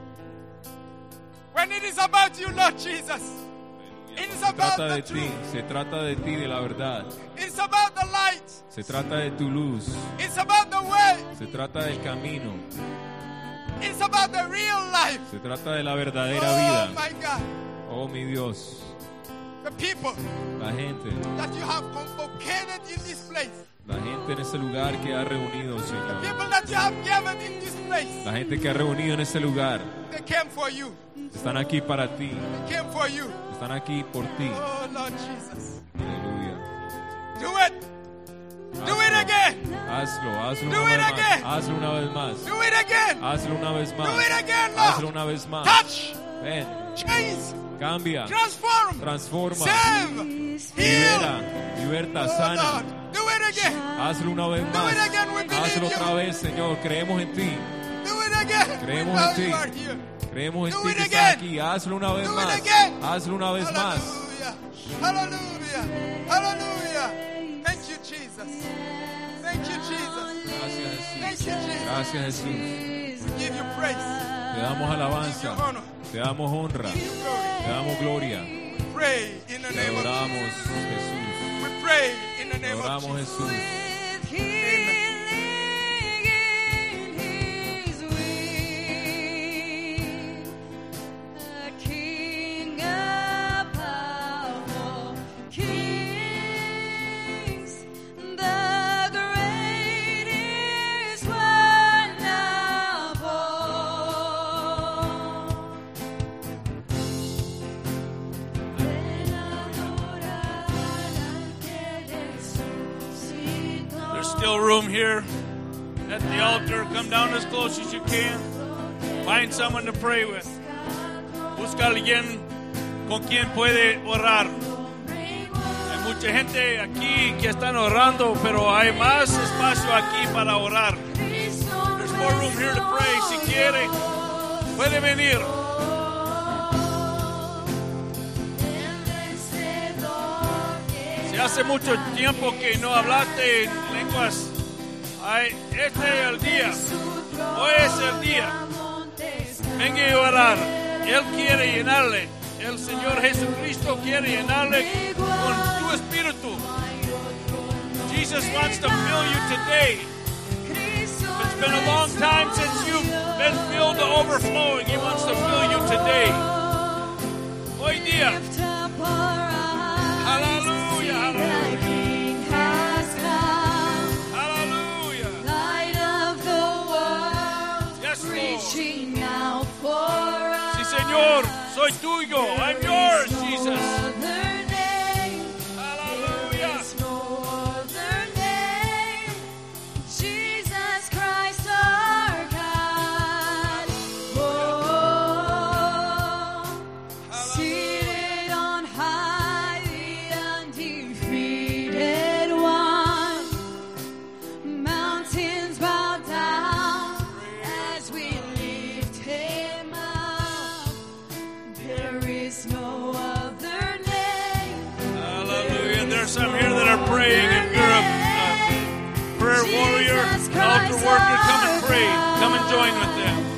When it is about you, Lord Jesus, it is Se about trata the de ti. truth. Se trata de ti, de la verdad. It's about the light. Se trata de tu luz. It's about the way. Se trata del camino. It's about the real life. Se trata de la verdadera Oh, vida. my God. Oh, mi Dios. The people La gente. that you have convocated in this place. La gente en este lugar que ha reunido, Señor. People that you have gathered in this place. La gente que ha reunido en este lugar. They came for you. Están aquí para ti. They came for you. Están aquí por ti. Oh, Lord Jesus. Aleluya. Do it. Do it again. Hazlo, hazlo Do una it vez again. más. Hazlo una vez más. Do it again. Hazlo una vez más. Do it again, Lord. Hazlo una vez más. Touch. Ven, Change. cambia, Transform. transforma, Save. libera, Heal. liberta, Oh, sana. Lord. Do it again. Hazlo una vez Do más. it again. We believe Hazlo you. otra vez, Señor. Creemos en ti. Do it again. Creemos We know en ti. you are here. Creemos en Do ti it que again. estás aquí. Hazlo una vez Do it más. again. Hazlo una vez más. Hallelujah. Hallelujah. Hallelujah. Thank you, Jesus. Thank you, Jesus. Gracias, Jesús. Thank you, Jesus. Gracias, Jesús. We give you praise. Te damos alabanza. We give you honor. Te damos honra. We give you glory. Te damos gloria. We pray in the Te name of adoramos, Jesus. Jesús. We pray in the Te name of adoramos, Jesus. Jesús. Amen. There's still room here at the altar. Come down as close as you can. Find someone to pray with. Busca a alguien con quien puede orar. Hay mucha gente aquí que están orando, pero hay más espacio aquí para orar. There's more room here to pray. Si quiere, puede venir. Si hace mucho tiempo que no hablaste en lenguas, ay, este es el día. Hoy es el día. Venga a orar. Él quiere llenarle. El Señor Jesucristo quiere llenarle con tu espíritu. Jesus wants to fill you today. It's been a long time since you've been filled to overflowing. He wants to fill you today. Hoy día. Hallelujah. Hallelujah. Hallelujah. reaching out for us. Sí, Señor, soy tuyo. I'm yours, Jesus. Hallelujah. There's no other name. Jesus Christ our God. Oh, seated on high, the undefeated one. Mountains bow down as we lift him up. There is no other name. Hallelujah. There's some here that are praying. If you're a, a prayer warrior, altar worker, come and pray. Come and join with them.